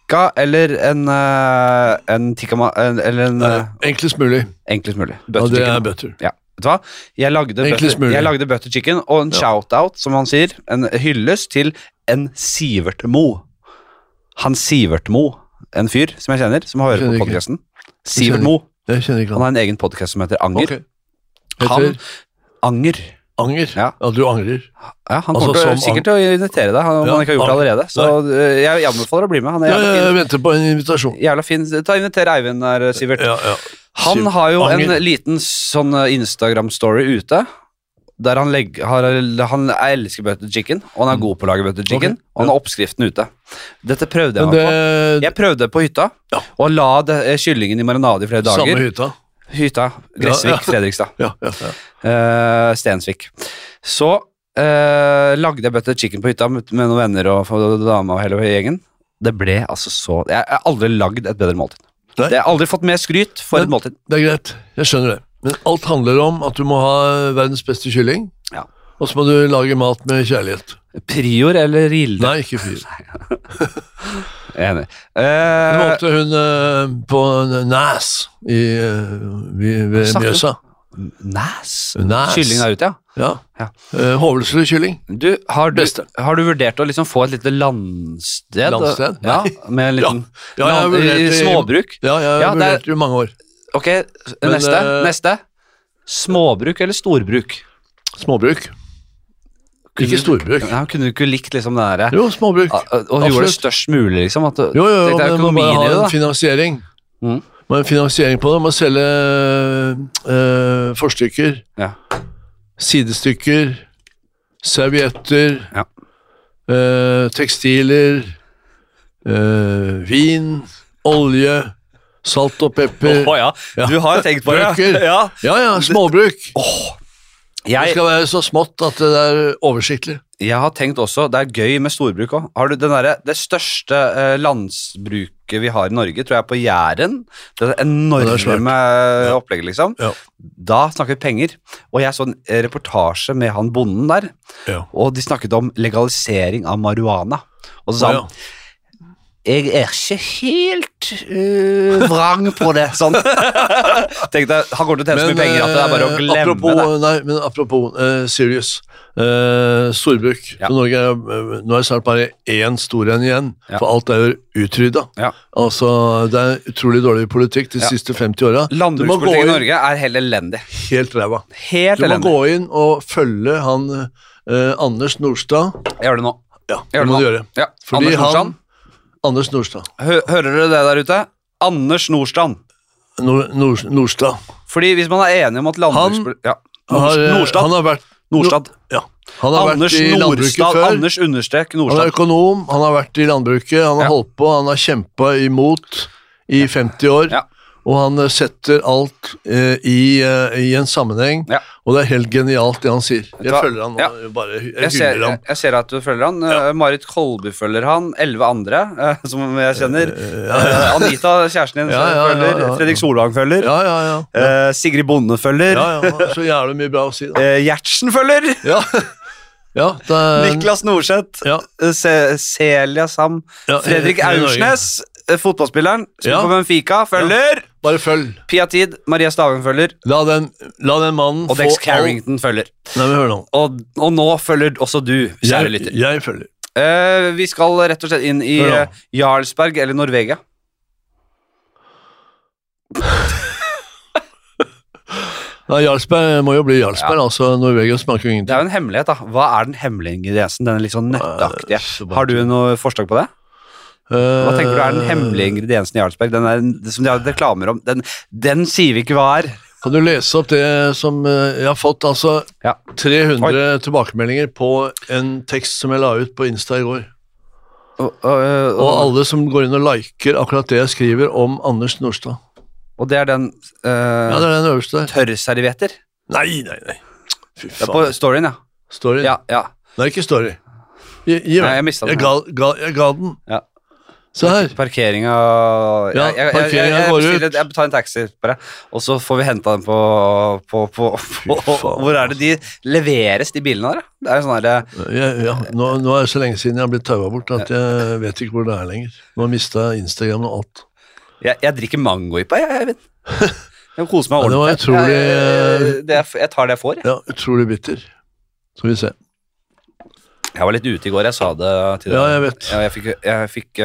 Speaker 1: tikka eller en, uh, en tikka en, eller en uh,
Speaker 2: enklest mulig.
Speaker 1: Enklest mulig.
Speaker 2: Butter ja, det er butter.
Speaker 1: Ja. Vet du hva? Jeg lagde, butter, jeg lagde butter chicken, og en ja. shout-out, som han sier, en hyllest til en Sivert Mo. Han Sivert Mo, en fyr som jeg kjenner, som har hørt på podcasten. Sivert Mo.
Speaker 2: Jeg kjenner ikke han.
Speaker 1: Han har en egen podcast som heter Anger.
Speaker 2: Okay.
Speaker 1: Heter? Han Anger.
Speaker 2: Anger?
Speaker 1: Ja.
Speaker 2: ja, du angrer.
Speaker 1: Ja, han kommer altså, til, sikkert til å invitere deg, om ja, han ikke har gjort det allerede. Så uh, jeg anbefaler å bli med. Han er
Speaker 2: ja, jeg, jeg venter på en invitasjon.
Speaker 1: Jævla fin. Ta Inviter Eivind der, Sivert.
Speaker 2: Ja, ja.
Speaker 1: Han har jo Anger. En liten sånn Instagram-story ute, der han, legger, har, han elsker butter chicken, og han er god på å lage butter chicken, okay. og han har oppskriften ute. Dette prøvde jeg det... på. Jeg prøvde på hytta, ja. og la det, kyllingen i marinade i flere dager.
Speaker 2: Samme hytta?
Speaker 1: Hytta, Gressvik, ja, ja. Fredrikstad.
Speaker 2: Ja, ja, ja.
Speaker 1: Uh, Stensvik. Så uh, lagde jeg butter chicken på hytta med, med noen venner og, og dama og hele gjengen. Det ble altså så... Jeg har aldri lagd et bedre måltid. Nei. Jeg har aldri fått mer skryt for
Speaker 2: Men,
Speaker 1: et måltid.
Speaker 2: Det er greit, jeg skjønner det. Men alt handler om at du må ha verdens beste kylling,
Speaker 1: ja.
Speaker 2: og så må du lage mat med kjærlighet.
Speaker 1: Prior eller Rilde?
Speaker 2: Nei, ikke Prior.
Speaker 1: Enig. Uh,
Speaker 2: Nå valgte hun uh, på Næs i, uh, ved Mjøsa.
Speaker 1: Næs?
Speaker 2: Næs.
Speaker 1: Kylling der ute, ja.
Speaker 2: Ja. ja. Uh, Hovelsrud kylling.
Speaker 1: Du, har, du, har du vurdert å liksom få et lite landsted?
Speaker 2: Landsted?
Speaker 1: Ja, med en liten
Speaker 2: ja. Ja,
Speaker 1: land, i, småbruk?
Speaker 2: Ja, jeg har ja, vurdert det i mange år.
Speaker 1: Ok, Men, neste, uh, neste. Småbruk eller storbruk?
Speaker 2: Småbruk. Ikke storbruk.
Speaker 1: Ja, kunne du ikke likt liksom det der?
Speaker 2: Jo, småbruk.
Speaker 1: Og, og gjorde det størst mulig, liksom? At du,
Speaker 2: jo, jo, jo men man må ha en
Speaker 1: det,
Speaker 2: finansiering. Mm. Man har en finansiering på det. Man må selge uh, forstykker,
Speaker 1: ja.
Speaker 2: sidestykker, servietter,
Speaker 1: ja.
Speaker 2: uh, tekstiler, uh, vin, olje, salt og pepper.
Speaker 1: Åh, ja. Du har tenkt på det.
Speaker 2: Bøker. Ja, ja, ja småbruk.
Speaker 1: Åh.
Speaker 2: Jeg, det skal være så smått at det er oversiktlig.
Speaker 1: Jeg har tenkt også, det er gøy med storbruk også. Har du den der, det største eh, landsbruket vi har i Norge, tror jeg på Jæren. Det er enorme ja. opplegg, liksom. Ja. Da snakker vi penger. Og jeg så en reportasje med han bonden der,
Speaker 2: ja.
Speaker 1: og de snakket om legalisering av marihuana. Og så sa han, ja. jeg er ikke helt uh, vrang på det, sånn. Tenk deg, han går til å tjene så mye penger at det er bare å glemme
Speaker 2: apropos,
Speaker 1: det.
Speaker 2: Nei, men apropos uh, serious, uh, storbruk. Ja. For Norge er, uh, nå er det snart bare én stor en igjen, ja. for alt er jo utryddet.
Speaker 1: Ja.
Speaker 2: Altså, det er utrolig dårlig politikk de ja. siste femti åra.
Speaker 1: Landbrukspolitikk i Norge er helt elendig.
Speaker 2: Helt ræva.
Speaker 1: Helt
Speaker 2: du må
Speaker 1: elendig.
Speaker 2: gå inn og følge han uh, Anders Nordstad.
Speaker 1: Jeg gjør det nå.
Speaker 2: Ja,
Speaker 1: det
Speaker 2: må du gjøre.
Speaker 1: Ja.
Speaker 2: Fordi
Speaker 1: Anders Nordstrand.
Speaker 2: Anders Nordstad.
Speaker 1: Hø hører dere det der ute? Anders Nordstrand.
Speaker 2: Nord Nord Nordstad.
Speaker 1: Fordi hvis man er enig om at landbrukspolitikk... Ja.
Speaker 2: Nord Nordstad. Han har vært...
Speaker 1: Nordstad.
Speaker 2: Ja. Han har
Speaker 1: Anders
Speaker 2: vært i landbruket
Speaker 1: Nordstad,
Speaker 2: før.
Speaker 1: Anders understrek Nordstad.
Speaker 2: Han er økonom, han har vært i landbruket, han har ja. holdt på, han har kjempet imot i femti år.
Speaker 1: Ja.
Speaker 2: Og han setter alt uh, i, uh, i en sammenheng,
Speaker 1: ja.
Speaker 2: og det er helt genialt det han sier. Jeg Hva? følger han nå, ja. bare jeg,
Speaker 1: jeg, ser, jeg, jeg ser at du følger han. Ja. Uh, Marit Kolby følger han, elleve andre, uh, som jeg kjenner. Uh, ja, ja. Uh, Anita, kjæresten din, ja, ja, følger. Ja, ja, ja. Fredrik Solvang følger.
Speaker 2: Ja, ja, ja.
Speaker 1: Uh, Sigrid Bonde følger.
Speaker 2: Ja, ja, så jævlig mye bra å si. Da.
Speaker 1: Uh, Gjertsen følger.
Speaker 2: Ja, ja er...
Speaker 1: Niklas Norseth.
Speaker 2: Ja.
Speaker 1: Uh, Celia Sam. Ja, Fredrik Aursnes. Fotballspilleren, spiller ja. på Benfica, følger.
Speaker 2: Ja. Bare følg.
Speaker 1: Pia Tid, Maria Staven følger.
Speaker 2: La den, la den mannen
Speaker 1: og få... Og Dex Carrington all... følger.
Speaker 2: Nei, men hør nå.
Speaker 1: Og, og nå følger også du, kjære
Speaker 2: jeg,
Speaker 1: lytter.
Speaker 2: Jeg følger.
Speaker 1: Uh, vi skal rett og slett inn i uh, Jarlsberg eller Norvegia.
Speaker 2: Nei, Jarlsberg må jo bli Jarlsberg, ja. altså Norvegia smaker jo ingenting.
Speaker 1: Det er jo en hemmelighet da. Hva er den hemmelige ingrediensen? Den er litt sånn nøtteaktige. Har du noe forslag på det? Hva tenker du er den hemmelige ingrediensen i Jarlsberg? Den er, som de har reklamer om, den, den sier vi ikke hva er.
Speaker 2: Kan du lese opp det som jeg har fått, altså
Speaker 1: ja.
Speaker 2: tre hundre Oi. tilbakemeldinger på en tekst som jeg la ut på Insta i går.
Speaker 1: Og, og, og,
Speaker 2: og alle som går inn og liker akkurat det jeg skriver om Anders Nordstad.
Speaker 1: Og det er den, uh,
Speaker 2: ja, det er den øverste der.
Speaker 1: Tørrservietter?
Speaker 2: Nei, nei, nei.
Speaker 1: Fy faen. Det er på storyen, ja.
Speaker 2: Storyen?
Speaker 1: Ja, ja.
Speaker 2: Nei, ikke story. Gi, gi
Speaker 1: nei, jeg mistet den.
Speaker 2: Jeg ga, ga, jeg ga den.
Speaker 1: Ja.
Speaker 2: Se her.
Speaker 1: Parkeringa
Speaker 2: Ja,
Speaker 1: Jeg, jeg, jeg, jeg, jeg, bestiller, jeg tar en taxi bare, og så får vi henta den på, på, på, på hvor er det de leveres, de bilene der? Det er jo sånn her
Speaker 2: ja, ja. Nå, nå er det så lenge siden jeg har blitt taua bort at jeg vet ikke hvor det er lenger. Nå har jeg mistet Instagram og alt.
Speaker 1: Jeg, jeg drikker mango-ipa, jeg, jeg vet. Jeg koser meg
Speaker 2: ordentlig. Ja, det var utrolig
Speaker 1: jeg, jeg, det er, jeg tar det jeg får, jeg.
Speaker 2: Ja, utrolig bitter. Skal vi se.
Speaker 1: Jeg var litt ute i går, jeg sa det til deg.
Speaker 2: Ja, jeg vet.
Speaker 1: Jeg, jeg fikk... Jeg fikk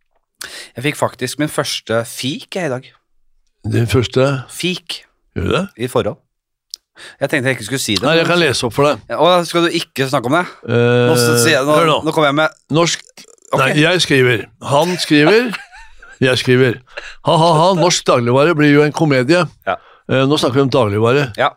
Speaker 1: Jeg fikk faktisk min første fik jeg i dag.
Speaker 2: Din første?
Speaker 1: Fik.
Speaker 2: Gjør du det?
Speaker 1: I forhold. Jeg tenkte jeg ikke skulle si det.
Speaker 2: Nei, jeg kan lese opp for deg.
Speaker 1: Ja, og skal du ikke snakke om det?
Speaker 2: Uh, nå,
Speaker 1: nå, nå. nå kommer jeg med...
Speaker 2: Norsk... Okay. Nei, jeg skriver. Han skriver. Jeg skriver. Ha-ha-ha, norsk dagligvare blir jo en komedie. Ja. Uh, nå snakker vi om dagligvare.
Speaker 1: Ja.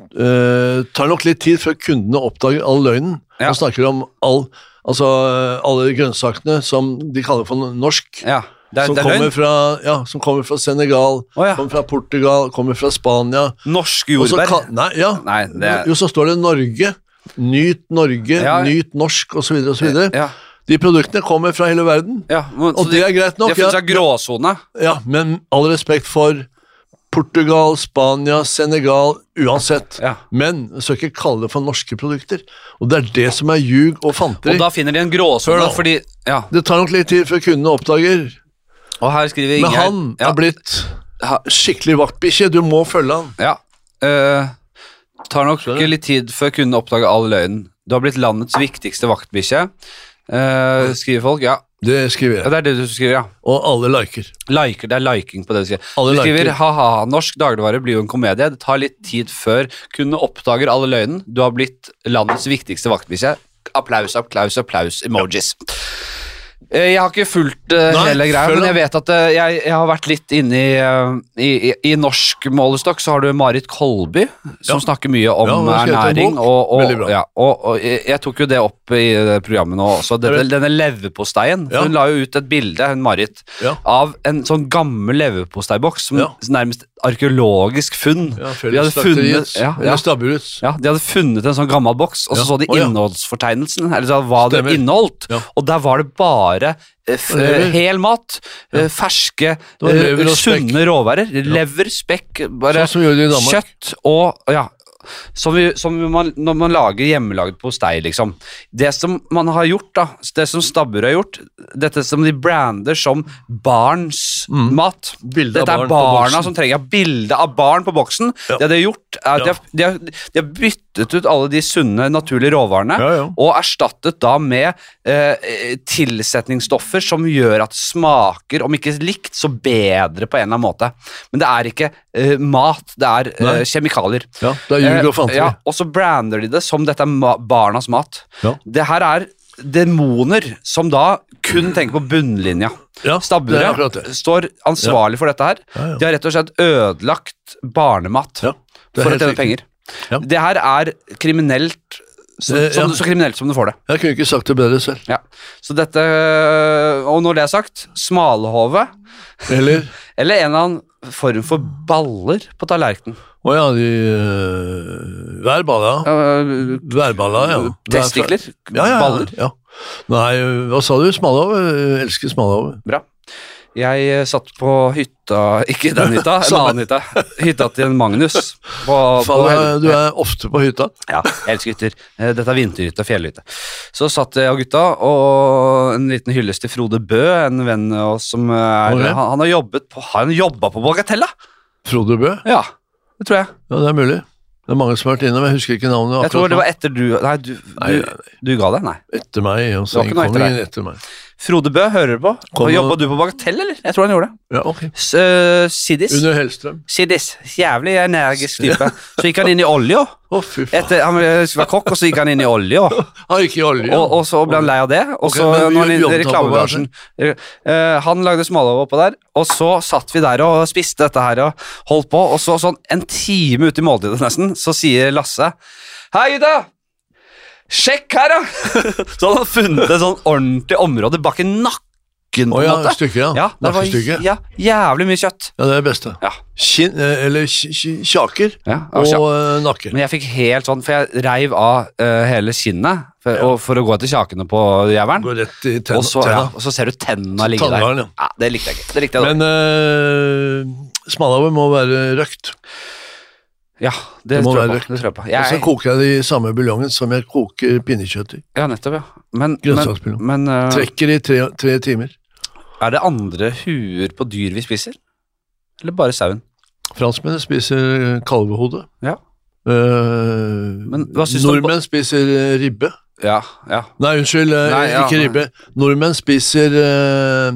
Speaker 2: Uh, tar nok litt tid før kundene oppdager all løgnen. Ja. Nå snakker vi om all... Altså alle grønnsakene som de kaller for norsk,
Speaker 1: ja, det er,
Speaker 2: som,
Speaker 1: det er
Speaker 2: kommer fra, ja, som kommer fra Senegal,
Speaker 1: oh, ja.
Speaker 2: kommer fra Portugal, kommer fra Spania.
Speaker 1: Norsk jordbær?
Speaker 2: Så, nei, ja.
Speaker 1: Nei, det...
Speaker 2: Jo, så står det Norge, nyt Norge, ja. Nyt norsk, og så videre, og så videre.
Speaker 1: Ja.
Speaker 2: De produktene kommer fra hele verden,
Speaker 1: ja, men,
Speaker 2: og det er greit nok.
Speaker 1: De har funnet seg gråsone.
Speaker 2: Ja, men all respekt for Portugal, Spania, Senegal, uansett. Ja. Men jeg skal ikke kalle det for norske produkter. Og det er det som er ljug og fanteri.
Speaker 1: Og da finner de en gråsone, fordi... Ja.
Speaker 2: Det tar nok litt tid før kundene oppdager.
Speaker 1: Og her skriver
Speaker 2: Men han
Speaker 1: ja.
Speaker 2: er blitt skikkelig vaktbikkje. Du må følge han.
Speaker 1: Ja. Uh, tar nok litt tid før kundene oppdager all løgnen. Du har blitt landets viktigste vaktbikkje. Uh, skriver folk, ja.
Speaker 2: Det skriver jeg.
Speaker 1: Ja, det er det du skriver, ja.
Speaker 2: Og alle liker.
Speaker 1: Liker, det er liking på det du skriver.
Speaker 2: Alle
Speaker 1: du skriver,
Speaker 2: liker.
Speaker 1: haha, norsk dagligvare blir jo en komedie. Det tar litt tid før kundene oppdager alle løgnen. Du har blitt landets viktigste vaktbikkje. Applaus, applaus, applaus, emojis. Ja. Jeg har ikke fulgt uh, Nei, hele greia, men jeg vet at uh, jeg, jeg har vært litt inne i, uh, i, i, i norsk målestokk, så har du Marit Kolby, som ja. snakker mye om ja, ernæring, og, og, ja, og, og jeg, jeg tok jo det opp i det programmet nå også, denne, denne leverposteien, ja. Hun la jo ut et bilde, hun Marit, ja. Av en sånn gammel leverposteiboks, som ja. Nærmest arkeologisk funn.
Speaker 2: Ja, de hadde funnet, ja, ja.
Speaker 1: Ja, de hadde funnet en sånn gammel boks, og så ja. Så de innholdsfortegnelsen, eller så hva
Speaker 2: Stemmer.
Speaker 1: Det inneholdt,
Speaker 2: ja.
Speaker 1: Og der var det bare F hel mat, ja. Ferske, sunne råværer, ja. Lever, spekk, bare sånn kjøtt og, ja, som, vi, som man, når man lager hjemmelaget postei, liksom. Det som man har gjort, da, det som Stabburet har gjort, dette som de brander som barns mm. mat.
Speaker 2: Bilde
Speaker 1: dette
Speaker 2: av
Speaker 1: er barna som trenger ja, bilde av barn på boksen. Ja. Det de har gjort, er at ja. de, har, de, har, de har byttet ut alle de sunne, naturlige råvarene, ja, ja. Og erstattet da med eh, tilsetningsstoffer som gjør at det smaker, om ikke likt, så bedre på en eller annen måte. Men det er ikke eh, mat, det er eh, kjemikalier.
Speaker 2: Ja, det er ljug og fanteri.
Speaker 1: Ja, og så brander de det som dette er ma barnas mat. Ja. Det her er demoner som da kun tenker på bunnlinja.
Speaker 2: Ja,
Speaker 1: Stabburet står ansvarlig ja. For dette her. Ja, ja. De har rett og slett ødelagt barnemat ja, for å tjene penger. Ja. Det her er kriminelt, så, det, som, ja. Så kriminelt som du får det.
Speaker 2: Jeg kunne ikke sagt det bedre selv.
Speaker 1: Ja. Så dette, og når det er sagt, smalhove,
Speaker 2: eller,
Speaker 1: eller en eller annen form for baller på tallerkenen.
Speaker 2: Å ja, de uh, værballa. Uh, værballa, ja.
Speaker 1: Testikler?
Speaker 2: Ja, ja,
Speaker 1: baller?
Speaker 2: Ja. Nei, hva sa du? Smalahove? Jeg elsker Smalahove.
Speaker 1: Bra. Jeg satt på hytta, ikke den hytta, en annen hytta. Hytta til Magnus. På,
Speaker 2: på du er ofte på hytta?
Speaker 1: Ja, jeg elsker hytter. Dette er vinterhytta, fjellhytte. Så satt jeg og gutta, og en liten hyllest til Frode Bø, en venn av oss som er, okay. han, han har jobbet på, har han jobbet på Bagatella.
Speaker 2: Frode Bø?
Speaker 1: Ja. Det tror jeg.
Speaker 2: Ja, det er mulig. Det er mange som har vært innom, jeg husker ikke navnet.
Speaker 1: Jeg tror det var etter du, nei, du, nei, du, nei, nei. Du ga det, nei.
Speaker 2: Etter meg, og så kom ingen etter meg.
Speaker 1: Frode Bø, hører du på? Kom, jobbet du på Bagatell, eller? Jeg tror han gjorde det.
Speaker 2: Ja, ok.
Speaker 1: S uh, Siddis.
Speaker 2: Under Hellstrøm.
Speaker 1: Siddis, jævlig energisk type. Så gikk han inn i olje.
Speaker 2: Å, fy faen.
Speaker 1: Etter, han var kokk, og så gikk han inn i olje.
Speaker 2: Han gikk i olje.
Speaker 1: Og, og så ble han lei av det, og så okay, når han inn i reklamebransjen. Uh, han lagde smalahove oppå der, og så satt vi der og spiste dette her og holdt på, og så sånn en time ut i måltidet nesten, så sier Lasse, hei gutta! Sjekk her, da! Så han hadde funnet et sånn ordentlig område bak i nakken, på en
Speaker 2: oh, ja,
Speaker 1: måte.
Speaker 2: Stykke, ja.
Speaker 1: Ja, det var ja, jævlig mye kjøtt.
Speaker 2: Ja, det er det beste.
Speaker 1: Ja.
Speaker 2: Kinn, eller kjaker, ja, og, og nakke.
Speaker 1: Men jeg fikk helt sånn, for jeg reiv av uh, hele kinnet, For, ja. Og for å gå etter kjakene på jæveren.
Speaker 2: Gå rett i tenna.
Speaker 1: Og så, ja, og så ser du tennene ligge der. Ja. Ja, det likte jeg ikke. Det likte jeg
Speaker 2: Men uh, smalahove må være røkt.
Speaker 1: Ja, det, det tror jeg på. Det tror jeg på. Jeg,
Speaker 2: og så koker jeg det i samme buljongen som jeg koker pinnekjøtt i.
Speaker 1: Ja, nettopp, ja. Men,
Speaker 2: men, men uh, trekker i tre, tre timer.
Speaker 1: Er det andre huer på dyr vi spiser? Eller bare sauen?
Speaker 2: Franskmennene spiser kalvehode.
Speaker 1: Ja.
Speaker 2: Uh, men, nordmenn spiser ribbe.
Speaker 1: Ja, ja.
Speaker 2: Nei, unnskyld, Nei, ja, ikke ribbe. Nordmenn spiser uh,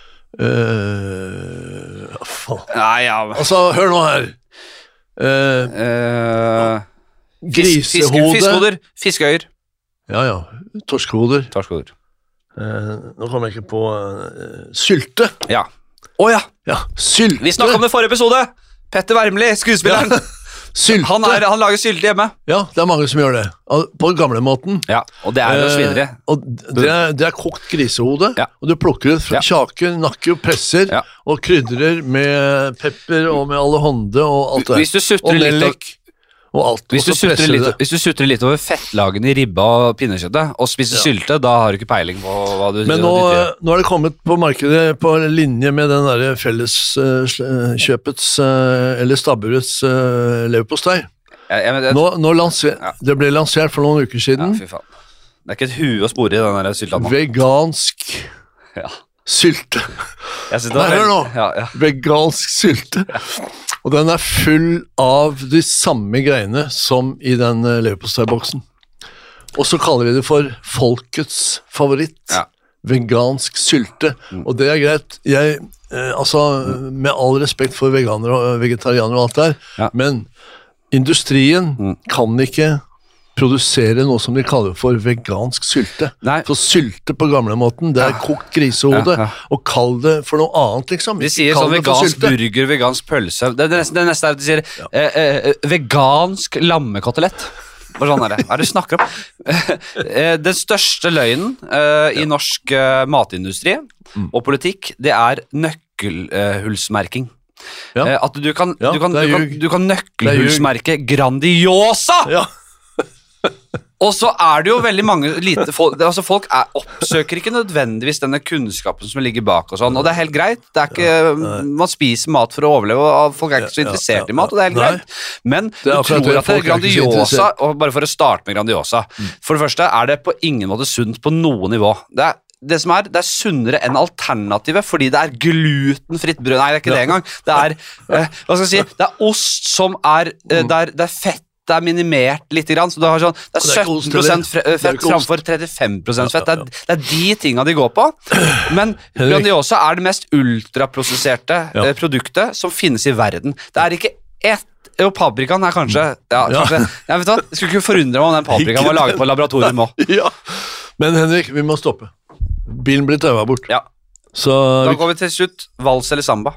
Speaker 2: uh, faen.
Speaker 1: Nei, ja.
Speaker 2: Altså, hør nå her. Uh,
Speaker 1: uh,
Speaker 2: Grisehode.
Speaker 1: Fiskehoder. Fiskeøyer.
Speaker 2: Ja, ja. Torskehoder.
Speaker 1: Torskehoder.
Speaker 2: Uh, nå kommer jeg ikke på uh, sylte.
Speaker 1: Ja. Å oh, ja.
Speaker 2: ja. Sylte.
Speaker 1: Vi snakket om det forrige episode. Petter Wermli, skuespilleren. Ja.
Speaker 2: Sylte.
Speaker 1: Han, er, han lager sylte hjemme.
Speaker 2: Ja, det er mange som gjør det. På gamlemåten.
Speaker 1: Ja, og det er jo svinere.
Speaker 2: Eh, og det er, det er kokt grisehode,
Speaker 1: ja.
Speaker 2: og du plukker det fra ja. kjaker, nakker og presser, ja. og krydrer med pepper og med allehånde og alt det.
Speaker 1: Hvis du sutrer litt og alt. Hvis du, litt, hvis du sutrer litt over fettlagene i ribba og pinnekjøttet, og spiser ja. sylte, da har du ikke peiling på hva du...
Speaker 2: Men nå, nå er det kommet på markedet på linje med den der felleskjøpets, uh, eller stabburets uh, leverpostei.
Speaker 1: Ja, ja,
Speaker 2: nå, nå lanser, ja. Det ble lansert for noen uker siden.
Speaker 1: Ja, fy faen. Det er ikke et hue å spore i den der sylta nå.
Speaker 2: Vegansk
Speaker 1: ja.
Speaker 2: sylte. Nei, hør nå.
Speaker 1: Ja, ja.
Speaker 2: Vegansk sylte. Ja. Og den er full av de samme greiene som i den uh, leverposteiboksen. Og så kaller vi det for folkets favoritt.
Speaker 1: Ja.
Speaker 2: Vegansk sylte. Mm. Og det er greit. Jeg, uh, altså, mm. med all respekt for veganere og vegetarianere og alt der, ja. men industrien mm. kan ikke produsere noe som de kaller for vegansk sylte.
Speaker 1: Nei.
Speaker 2: For sylte på gamlemåten, det er ja. kokt grisehode, ja, ja. og kall det for noe annet, liksom.
Speaker 1: De sier sånn vegansk burger, vegansk pølse. Det, det, neste, det neste er at de sier ja. eh, eh, vegansk lammekotelett. Hva sånn er det? Hva er det du snakker om? Den største løgnen eh, i ja. norsk eh, matindustri mm. og politikk, det er nøkkelhullsmerking. Ja. Eh, at du kan, ja, du kan, du kan, du kan nøkkelhullsmerke Grandiosa! Ja. Og så er det jo veldig mange lite folk, altså folk er, oppsøker ikke nødvendigvis denne kunnskapen som ligger bak og sånn, og det er helt greit, det er ikke, man spiser mat for å overleve, og folk er ikke så interessert i mat, og det er helt greit, men du tror at det er Grandiosa, og bare for å starte med Grandiosa, for det første er det på ingen måte sunt på noe nivå, det er Det som er, det er sunnere enn alternativet, fordi det er glutenfritt brød, nei det er ikke det engang, det er, eh, hva skal jeg si, det er ost som er, eh, det er, det er fett, det er minimert litt grann, så du har sånn, det er sytten prosent fett framfor trettifem prosent fett, det er, det er de tingene de går på, men Grandiosa er det mest ultraprosesserte ja. eh, produktet som finnes i verden. Det er ikke ett, og paprikaen er kanskje, ja, kanskje, jeg vet hva, jeg skulle ikke forundre meg om den paprikaen var laget på laboratorium også.
Speaker 2: Ja, men Henrik, vi må stoppe. Bilen blir tøva bort.
Speaker 1: Ja,
Speaker 2: så
Speaker 1: da går vi til slutt, vals eller samba.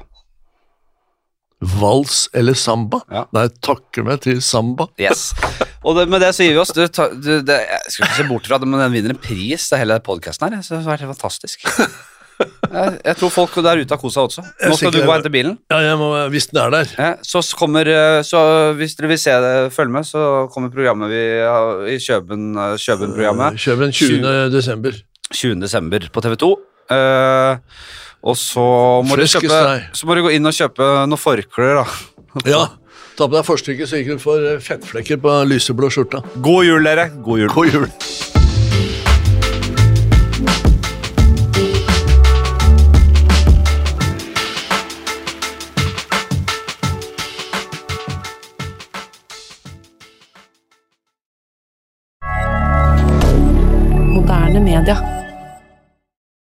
Speaker 2: Vals eller samba?
Speaker 1: Ja.
Speaker 2: Nei, takker meg til samba.
Speaker 1: Yes. Og det, med det så gir vi oss, du, du, det, jeg skal ikke se bort fra det, men den vinner en pris, det hele podcasten her, så det har vært fantastisk. Jeg, jeg tror folk der ute har koset også. Nå skal du gå og hente bilen.
Speaker 2: Ja, jeg må, hvis den er der.
Speaker 1: Ja, så kommer, så hvis dere vil se det, følg med, så kommer programmet vi har i Kjøben, Kjøben-programmet.
Speaker 2: Kjøben tjuende desember.
Speaker 1: tjuende desember på T V to. Uh, og så må, du kjøpe, så må du gå inn og kjøpe noen forklær da.
Speaker 2: Ja, ta på deg forstykket så ikke du får fettflekker på lyseblå skjorta.
Speaker 1: God jul dere, god jul.
Speaker 2: God jul.
Speaker 4: Moderne media.